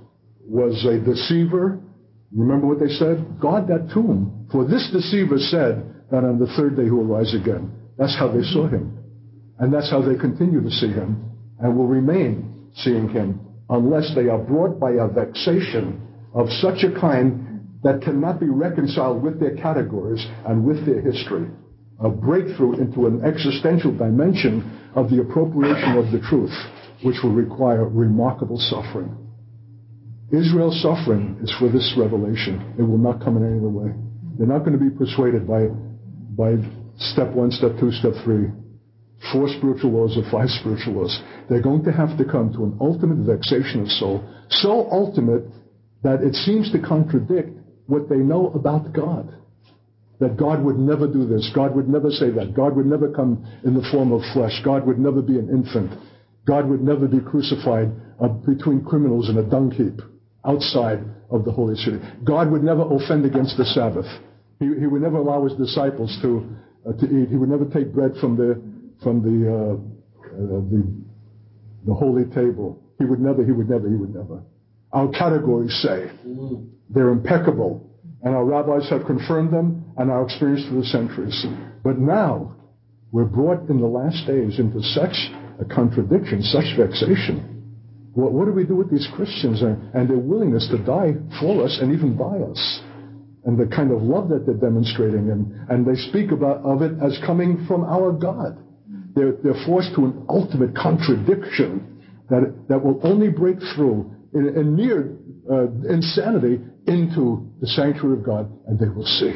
was a deceiver. Remember what they said? Guard that tomb. For this deceiver said that on the third day he will rise again. That's how they saw him. And that's how they continue to see him and will remain seeing him unless they are brought by a vexation of such a kind that cannot be reconciled with their categories and with their history. A breakthrough into an existential dimension of the appropriation of the truth, which will require remarkable suffering. Israel's suffering is for this revelation. It will not come in any other way. They're not going to be persuaded by, by step one, step two, step three, four spiritual laws or five spiritual laws. They're going to have to come to an ultimate vexation of soul, so ultimate that it seems to contradict what they know about God. That God would never do this. God would never say that. God would never come in the form of flesh. God would never be an infant. God would never be crucified uh, between criminals in a dung heap outside of the holy city. God would never offend against the Sabbath. He, he would never allow his disciples to uh, to eat. He would never take bread from the from the uh, uh, the the holy table. He would never. He would never. He would never. Our categories say they're impeccable, and our rabbis have confirmed them, and our experience through the centuries. But now we're brought in the last days into such a contradiction, such vexation. What, what do we do with these Christians and, and their willingness to die for us and even by us? And the kind of love that they're demonstrating, and, and they speak about of it as coming from our God. They're, they're forced to an ultimate contradiction that, that will only break through in, in mere uh, insanity into the sanctuary of God, and they will see.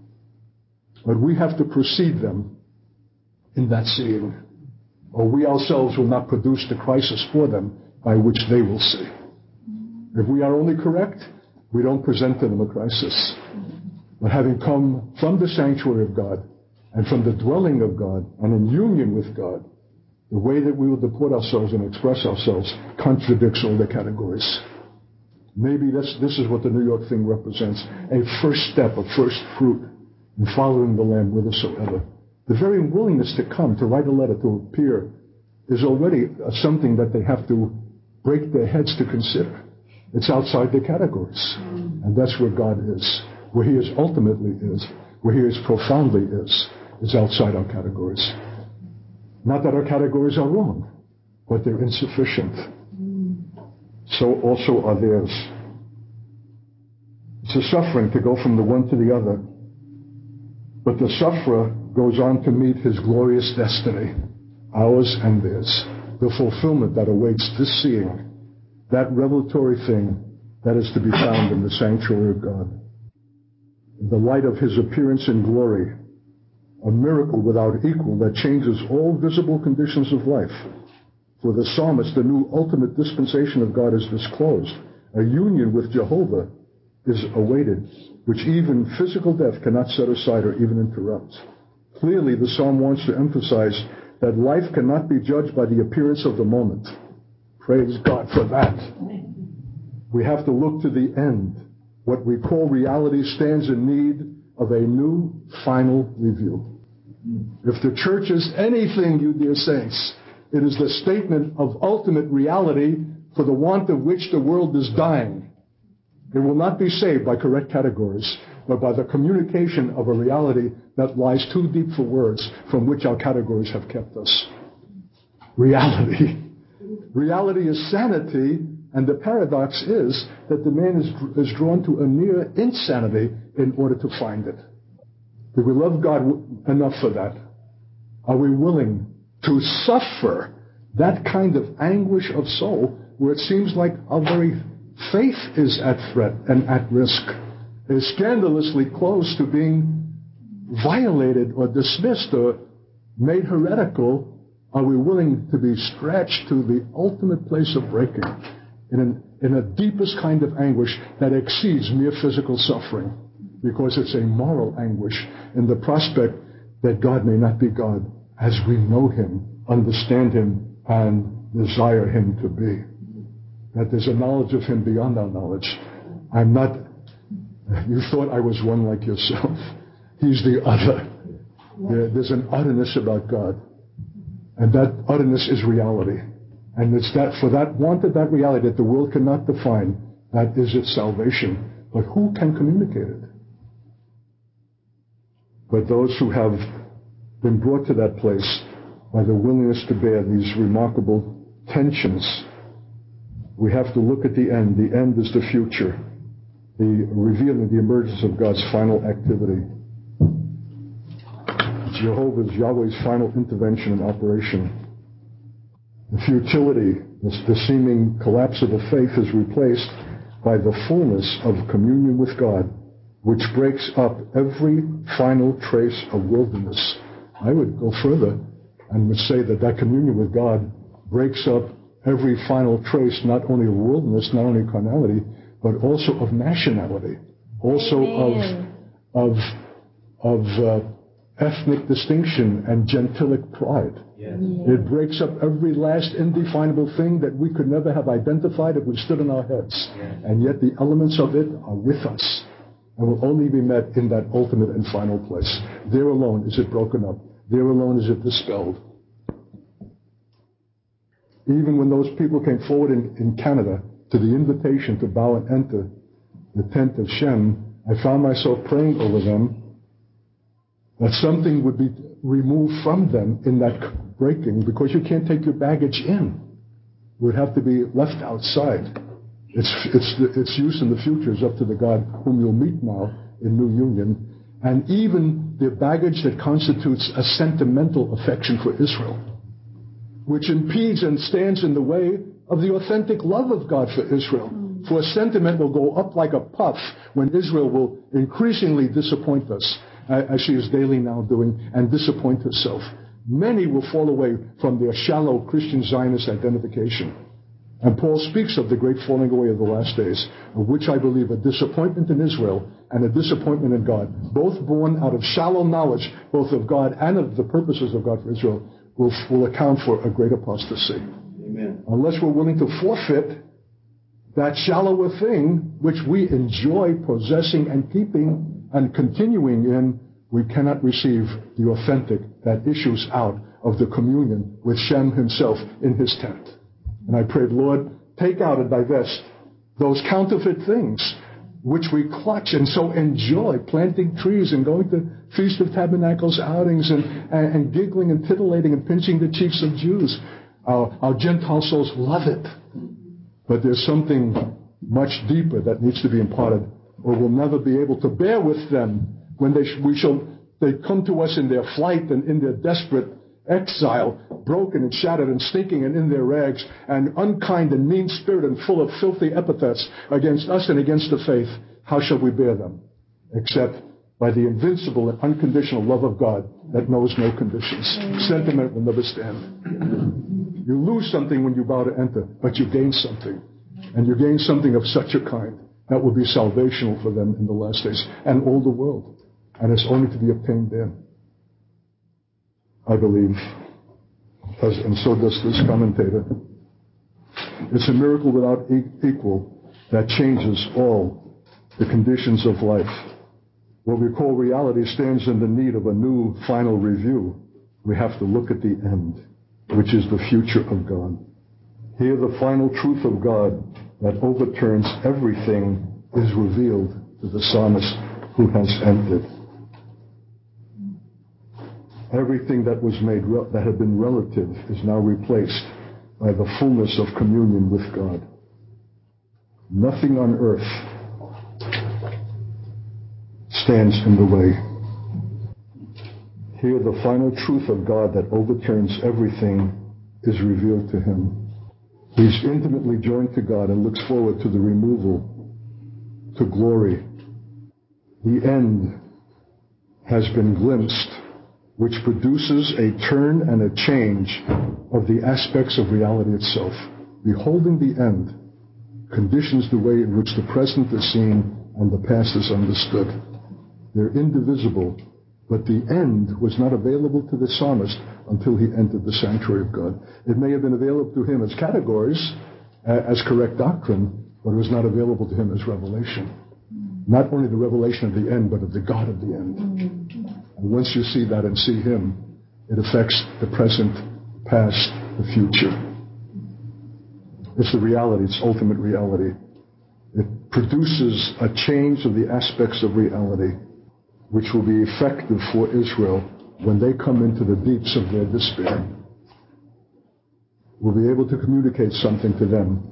But we have to precede them in that seeing, or we ourselves will not produce the crisis for them by which they will see. If we are only correct, we don't present to them a crisis. But having come from the sanctuary of God and from the dwelling of God and in union with God, the way that we will deport ourselves and express ourselves contradicts all the categories. Maybe this, this is what the New York thing represents, a first step, a first fruit in following the Lamb whithersoever. The very willingness to come, to write a letter, to appear, is already something that they have to break their heads to consider. It's outside their categories. And that's where God is. Where he is ultimately is, where he is profoundly is, is outside our categories. Not that our categories are wrong, but they're insufficient. so also are theirs. It's a suffering to go from the one to the other. But the sufferer goes on to meet his glorious destiny, ours and theirs, the fulfillment that awaits this seeing, that revelatory thing that is to be found in the sanctuary of God. The light of his appearance in glory, a miracle without equal that changes all visible conditions of life. For the psalmist, the new ultimate dispensation of God is disclosed. A union with Jehovah is awaited, which even physical death cannot set aside or even interrupt. Clearly, the psalm wants to emphasize that life cannot be judged by the appearance of the moment. Praise God for that. We have to look to the end. What we call reality stands in need of a new final review. If the church is anything, you dear saints, it is the statement of ultimate reality for the want of which the world is dying. It will not be saved by correct categories, but by the communication of a reality that lies too deep for words, from which our categories have kept us. Reality. Reality is sanity, and the paradox is that the man is, is drawn to a near insanity in order to find it. Do we love God enough for that? Are we willing to suffer that kind of anguish of soul where it seems like our very faith is at threat and at risk, is scandalously close to being violated or dismissed or made heretical? Are we willing to be stretched to the ultimate place of breaking in, an, in a deepest kind of anguish that exceeds mere physical suffering, because it's a moral anguish in the prospect that God may not be God as we know him, understand him, and desire him to be? That there's a knowledge of him beyond our knowledge. I'm not, you thought I was one like yourself. He's the other. There, there's an otherness about God. And that otherness is reality. And it's that, for that want of that reality that the world cannot define, that is its salvation. But who can communicate it? But those who have been brought to that place by the willingness to bear these remarkable tensions. We have to look at the end. The end is the future, the revealing, the emergence of God's final activity. Jehovah's, Yahweh's final intervention and operation. The futility, the seeming collapse of the faith is replaced by the fullness of communion with God, which breaks up every final trace of wilderness. I would go further and would say that that communion with God breaks up every final trace, not only of wilderness, not only carnality, but also of nationality, also Amen. of of of uh, ethnic distinction and gentilic pride. Yes. It breaks up every last indefinable thing that we could never have identified if we stood on our heads. Yes. And yet the elements of it are with us and will only be met in that ultimate and final place. There alone is it broken up. There alone is it dispelled. Even when those people came forward in, in Canada to the invitation to bow and enter the tent of Shem, I found myself praying over them that something would be removed from them in that breaking, because you can't take your baggage in. It would have to be left outside. Its, its, its use in the future is up to the God whom you'll meet now in new union. And even the baggage that constitutes a sentimental affection for Israel, which impedes and stands in the way of the authentic love of God for Israel. For a sentiment will go up like a puff when Israel will increasingly disappoint us, as she is daily now doing, and disappoint herself. Many will fall away from their shallow Christian Zionist identification. And Paul speaks of the great falling away of the last days, of which I believe a disappointment in Israel and a disappointment in God, both born out of shallow knowledge, both of God and of the purposes of God for Israel, will, will account for a great apostasy. Amen. Unless we're willing to forfeit that shallower thing which we enjoy possessing and keeping and continuing in, we cannot receive the authentic that issues out of the communion with Shem himself in his tent. And I prayed, Lord, take out and divest those counterfeit things which we clutch and so enjoy, planting trees and going to Feast of Tabernacles outings and, and, and giggling and titillating and pinching the cheeks of Jews. Our, our Gentile souls love it. But there's something much deeper that needs to be imparted, or we'll never be able to bear with them when they sh- we shall they come to us in their flight and in their desperate exile, broken and shattered and stinking and in their rags, and unkind and mean-spirited and full of filthy epithets against us and against the faith. How shall we bear them? Except by the invincible and unconditional love of God that knows no conditions. Sentiment will never stand. You lose something when you vow to enter, but you gain something. And you gain something of such a kind that will be salvational for them in the last days and all the world. And it's only to be obtained there, I believe. As, and so does this commentator. It's a miracle without e- equal that changes all the conditions of life. What we call reality stands in the need of a new final review. We have to look at the end, which is the future of God. Here the final truth of God that overturns everything is revealed to the psalmist who has entered. Everything that was made, re- that had been relative is now replaced by the fullness of communion with God. Nothing on earth stands in the way. Here the final truth of God that overturns everything is revealed to him. He's intimately joined to God and looks forward to the removal to glory. The end has been glimpsed, which produces a turn and a change of the aspects of reality itself. Beholding the end conditions the way in which the present is seen and the past is understood. They're indivisible, but the end was not available to the psalmist until he entered the sanctuary of God. It may have been available to him as categories, as correct doctrine, but it was not available to him as revelation. Not only the revelation of the end, but of the God of the end. And once you see that and see him, it affects the present, past, the future. It's the reality, it's ultimate reality. It produces a change of the aspects of reality, which will be effective for Israel when they come into the deeps of their despair. We'll be able to communicate something to them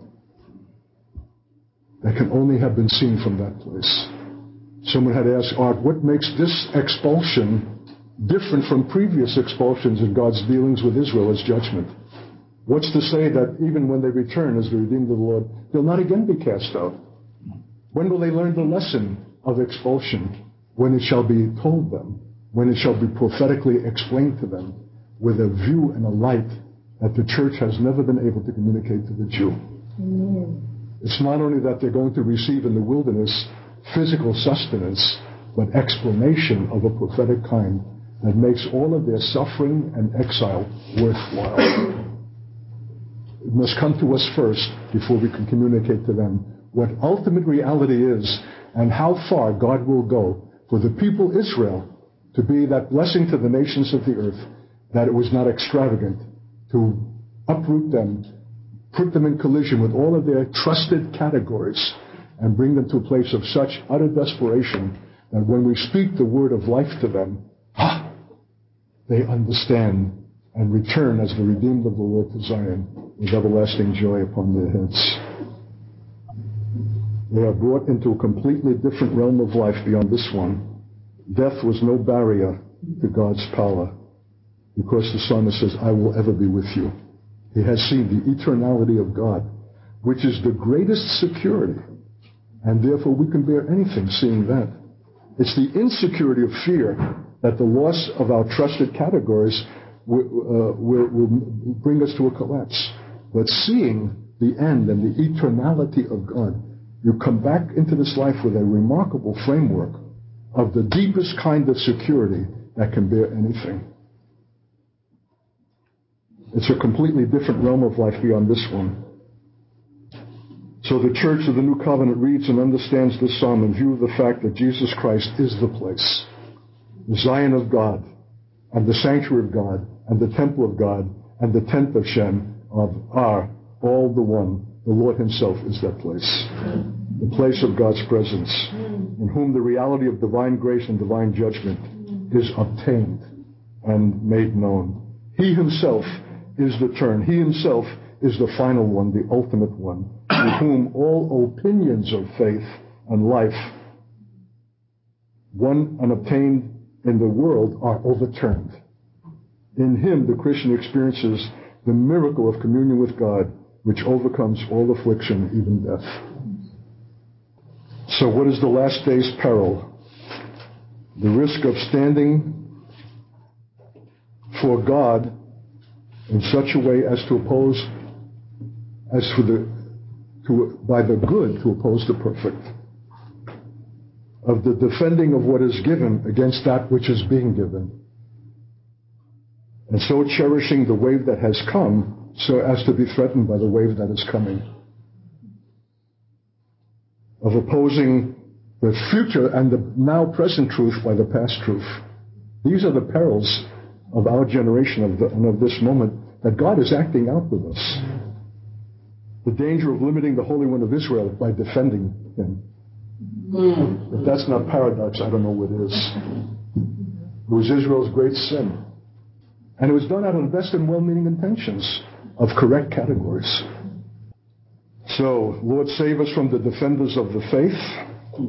that can only have been seen from that place. Someone had asked Art, what makes this expulsion different from previous expulsions in God's dealings with Israel as judgment? What's to say that even when they return as the redeemed of the Lord, they'll not again be cast out? When will they learn the lesson of expulsion? When it shall be told them, when it shall be prophetically explained to them with a view and a light that the church has never been able to communicate to the Jew. Amen. It's not only that they're going to receive in the wilderness physical sustenance, but explanation of a prophetic kind that makes all of their suffering and exile worthwhile. It must come to us first before we can communicate to them what ultimate reality is and how far God will go for the people Israel to be that blessing to the nations of the earth, that it was not extravagant to uproot them, put them in collision with all of their trusted categories, and bring them to a place of such utter desperation that when we speak the word of life to them, ah, they understand and return as the redeemed of the Lord to Zion with everlasting joy upon their heads. They are brought into a completely different realm of life beyond this one. Death was no barrier to God's power, because the psalmist says, I will ever be with you. He has seen the eternality of God, which is the greatest security, and therefore we can bear anything seeing that. It's the insecurity of fear that the loss of our trusted categories will, uh, will, will bring us to a collapse. But seeing the end and the eternality of God, you come back into this life with a remarkable framework of the deepest kind of security that can bear anything. It's a completely different realm of life beyond this one. So the church of the New Covenant reads and understands this psalm in view of the fact that Jesus Christ is the place, the Zion of God, and the sanctuary of God, and the temple of God, and the tent of Shem of are all the one. The Lord himself is that place, the place of God's presence, in whom the reality of divine grace and divine judgment is obtained and made known. He himself is the turn. He himself is the final one, the ultimate one, with whom all opinions of faith and life, won and obtained in the world, are overturned. In him, the Christian experiences the miracle of communion with God, which overcomes all affliction, even death. So what is the last day's peril? The risk of standing for God in such a way as to oppose, as for the, to, by the good to oppose the perfect. Of the defending of what is given against that which is being given. And so cherishing the wave that has come so as to be threatened by the wave that is coming. Of opposing the future and the now present truth by the past truth. These are the perils of our generation of the, and of this moment that God is acting out with us. The danger of limiting the Holy One of Israel by defending him. Mm. If that's not paradox, I don't know what is. It was Israel's great sin. And it was done out of the best and well-meaning intentions of correct categories. So, Lord, save us from the defenders of the faith,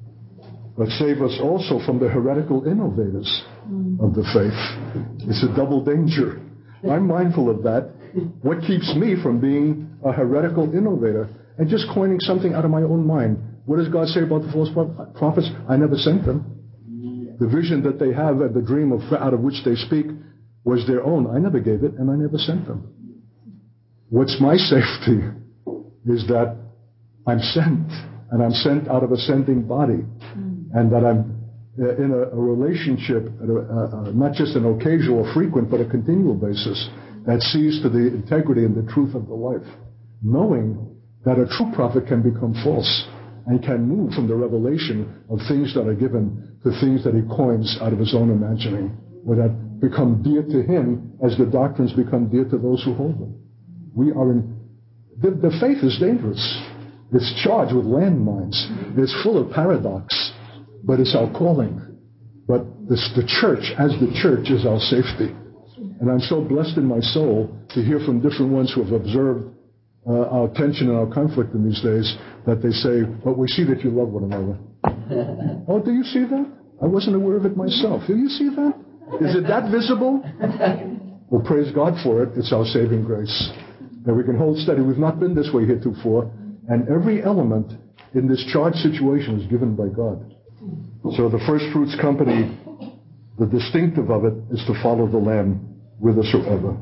but save us also from the heretical innovators of the faith. It's a double danger. I'm mindful of that. What keeps me from being a heretical innovator and just coining something out of my own mind? What does God say about the false prophets? I never sent them. The vision that they have and the dream of, out of which they speak was their own. I never gave it, and I never sent them. What's my safety is that I'm sent, and I'm sent out of a sending body, and that I'm in a, a relationship, at a, uh, not just an occasional or frequent, but a continual basis that sees to the integrity and the truth of the life, knowing that a true prophet can become false and can move from the revelation of things that are given to things that he coins out of his own imagining, or that become dear to him as the doctrines become dear to those who hold them. We are in... The, the faith is dangerous. It's charged with landmines. It's full of paradox, but it's our calling. But this, the church, as the church, is our safety. And I'm so blessed in my soul to hear from different ones who have observed uh, our tension and our conflict in these days, that they say, but we see that you love one another. Oh, do you see that? I wasn't aware of it myself. Do you see that? Is it that visible? Well, praise God for it. It's our saving grace. That we can hold steady. We've not been this way heretofore. And every element in this charged situation is given by God. So the First Fruits Company, the distinctive of it is to follow the Lamb whithersoever.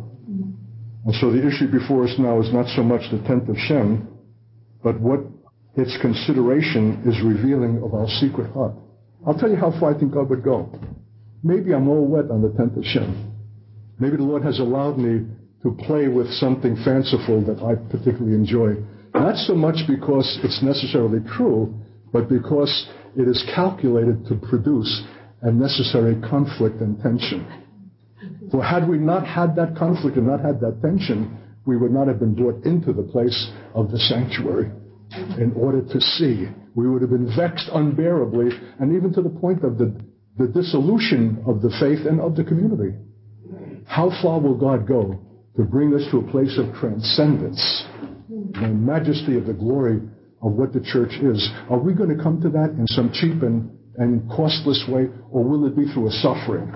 And so the issue before us now is not so much the tent of Shem, but what its consideration is revealing of our secret heart. I'll tell you how far I think God would go. Maybe I'm all wet on the tent of Shem. Maybe the Lord has allowed me to play with something fanciful that I particularly enjoy. Not so much because it's necessarily true, but because it is calculated to produce a necessary conflict and tension. For had we not had that conflict and not had that tension, we would not have been brought into the place of the sanctuary in order to see. We would have been vexed unbearably, and even to the point of the, the dissolution of the faith and of the community. How far will God go to bring us to a place of transcendence, the majesty of the glory of what the church is? Are we going to come to that in some cheap and, and costless way, or will it be through a suffering?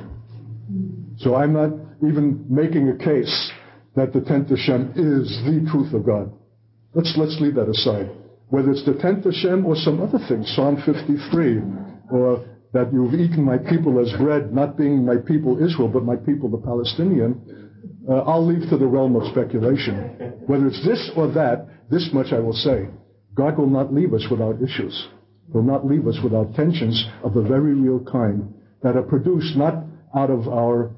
So I'm not even making a case that the tent of Shem is the truth of God. Let's, let's leave that aside. Whether it's the tent of Shem or some other thing, Psalm fifty-three, or that you've eaten my people as bread, not being my people Israel, but my people the Palestinian, uh, I'll leave to the realm of speculation. Whether it's this or that, this much I will say. God will not leave us without issues. Will not leave us without tensions of a very real kind that are produced not out of our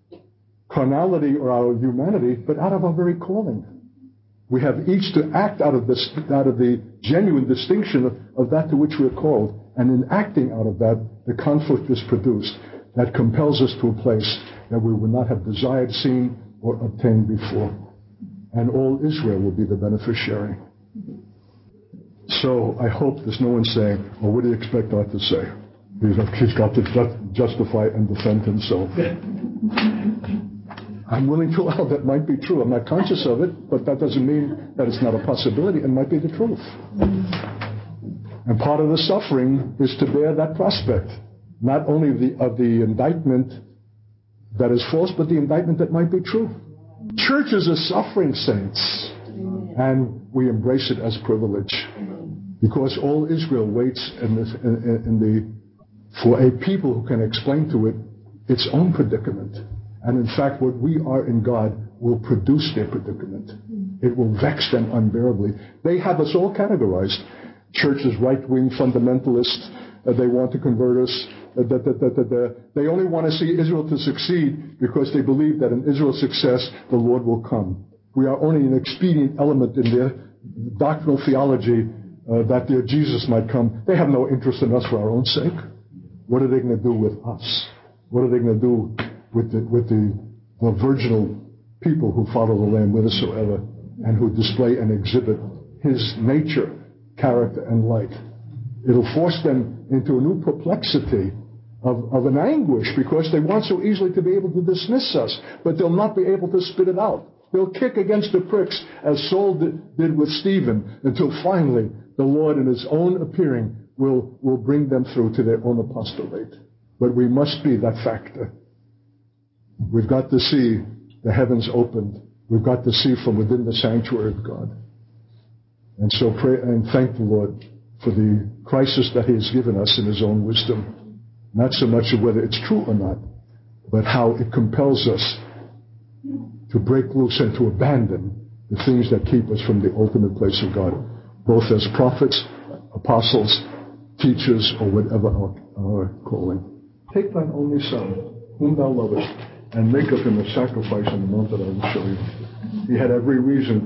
carnality or our humanity, but out of our very calling. We have each to act out of, this, out of the genuine distinction of, of that to which we are called. And in acting out of that, the conflict is produced that compels us to a place that we would not have desired, seen, or obtained before. And all Israel will be the beneficiary. So I hope there's no one saying, well, what do you expect God to say? He's got to justify and defend himself. I'm willing to allow that might be true. I'm not conscious of it, but that doesn't mean that it's not a possibility. It might be the truth. And part of the suffering is to bear that prospect, not only the, of the indictment that is false, but the indictment that might be true. Churches are suffering, saints, and we embrace it as privilege, because all Israel waits in, this, in, in the, for a people who can explain to it its own predicament. And in fact, what we are in God will produce their predicament. It will vex them unbearably. They have us all categorized. Churches, right-wing fundamentalists, uh, they want to convert us. Uh, da, da, da, da, da. They only want to see Israel to succeed because they believe that in Israel's success, the Lord will come. We are only an expedient element in their doctrinal theology uh, that their Jesus might come. They have no interest in us for our own sake. What are they going to do with us? What are they going to do with the, with the, the virginal people who follow the Lamb whithersoever and who display and exhibit His nature, character, and light? It'll force them into a new perplexity of, of an anguish, because they want so easily to be able to dismiss us, but they'll not be able to spit it out. They'll kick against the pricks as Saul did, did with Stephen, until finally the Lord in His own appearing will, will bring them through to their own apostolate. But we must be that factor. We've got to see the heavens opened. We've got to see from within the sanctuary of God. And so pray and thank the Lord for the crisis that He has given us in His own wisdom. Not so much of whether it's true or not, but how it compels us to break loose and to abandon the things that keep us from the ultimate place of God, both as prophets, apostles, teachers, or whatever our, our calling. Take thine only Son, whom thou lovest, and make of him a sacrifice on the mount that I will show you. He had every reason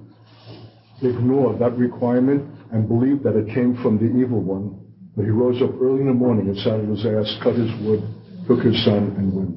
to ignore that requirement and believe that it came from the evil one. But he rose up early in the morning and sat at his ass, cut his wood, took his son, and went.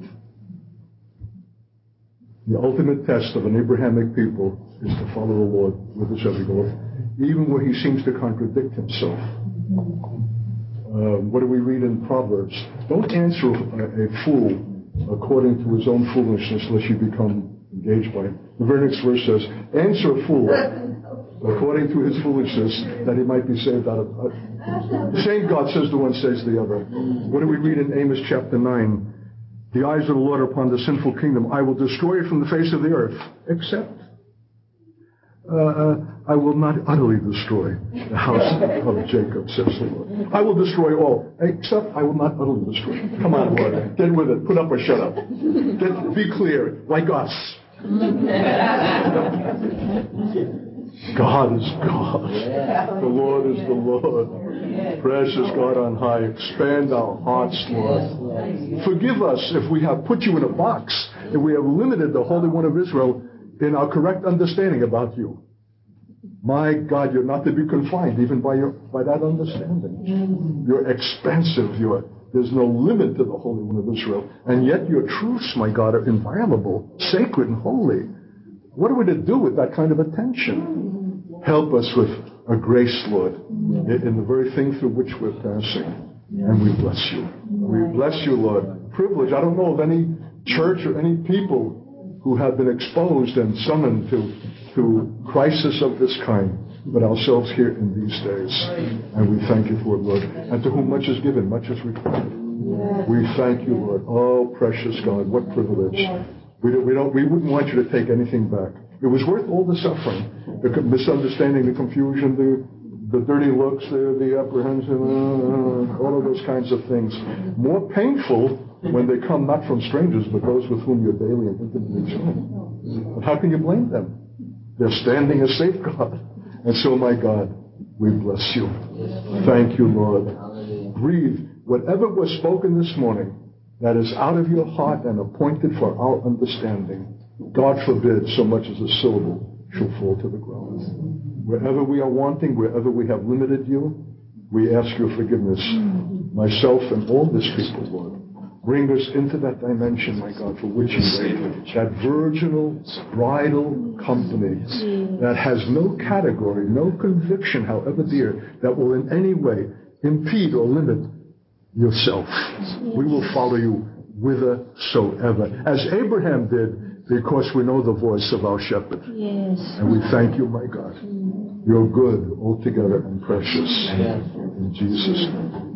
The ultimate test of an Abrahamic people is to follow the Lord whithersoever he goeth, even where he seems to contradict himself. Uh, what do we read in Proverbs? Don't answer a, a fool according to his own foolishness, lest you become engaged by it. The very next verse says, answer a fool according to his foolishness, that he might be saved out of it. The same God says to one, says the other. What do we read in Amos chapter nine? The eyes of the Lord are upon the sinful kingdom. I will destroy it from the face of the earth, except uh, I will not utterly destroy the house of Jacob, says the Lord. I will destroy all, except I will not utterly destroy. Come on, Lord, get with it. Put up or shut up. Get, be clear, like us. God is God. The Lord is the Lord. Precious God on high. Expand our hearts, Lord. Forgive us if we have put you in a box, if we have limited the Holy One of Israel in our correct understanding about you. My God, you're not to be confined even by your by that understanding. You're expansive. You're, there's no limit to the Holy One of Israel. And yet your truths, my God, are inviolable, sacred, and holy. What are we to do with that kind of attention? Help us with a grace, Lord, in the very thing through which we're passing. And we bless you. We bless you, Lord. Privilege. I don't know of any church or any people who have been exposed and summoned to, to crisis of this kind, but ourselves here in these days. And we thank you for it, Lord. And to whom much is given, much is required. We thank you, Lord. Oh, precious God, what privilege. We don't, we don't, we wouldn't want you to take anything back. It was worth all the suffering, the misunderstanding, the confusion, the, the dirty looks, the, the apprehension, uh, all of those kinds of things. More painful when they come not from strangers, but those with whom you're daily and intimately joined. But how can you blame them? They're standing as safeguard. And so, my God, we bless you. Thank you, Lord. Breathe whatever was spoken this morning that is out of your heart and appointed for our understanding. God forbid so much as a syllable shall fall to the ground. Wherever we are wanting, wherever we have limited you, we ask your forgiveness. Myself and all this people, Lord. Bring us into that dimension, my God, for which you made that virginal, bridal company that has no category, no conviction, however dear, that will in any way impede or limit yourself. We will follow you whithersoever. As Abraham did Because we know the voice of our shepherd. Yes. And we thank you, my God. You're good altogether and precious. In Jesus' name.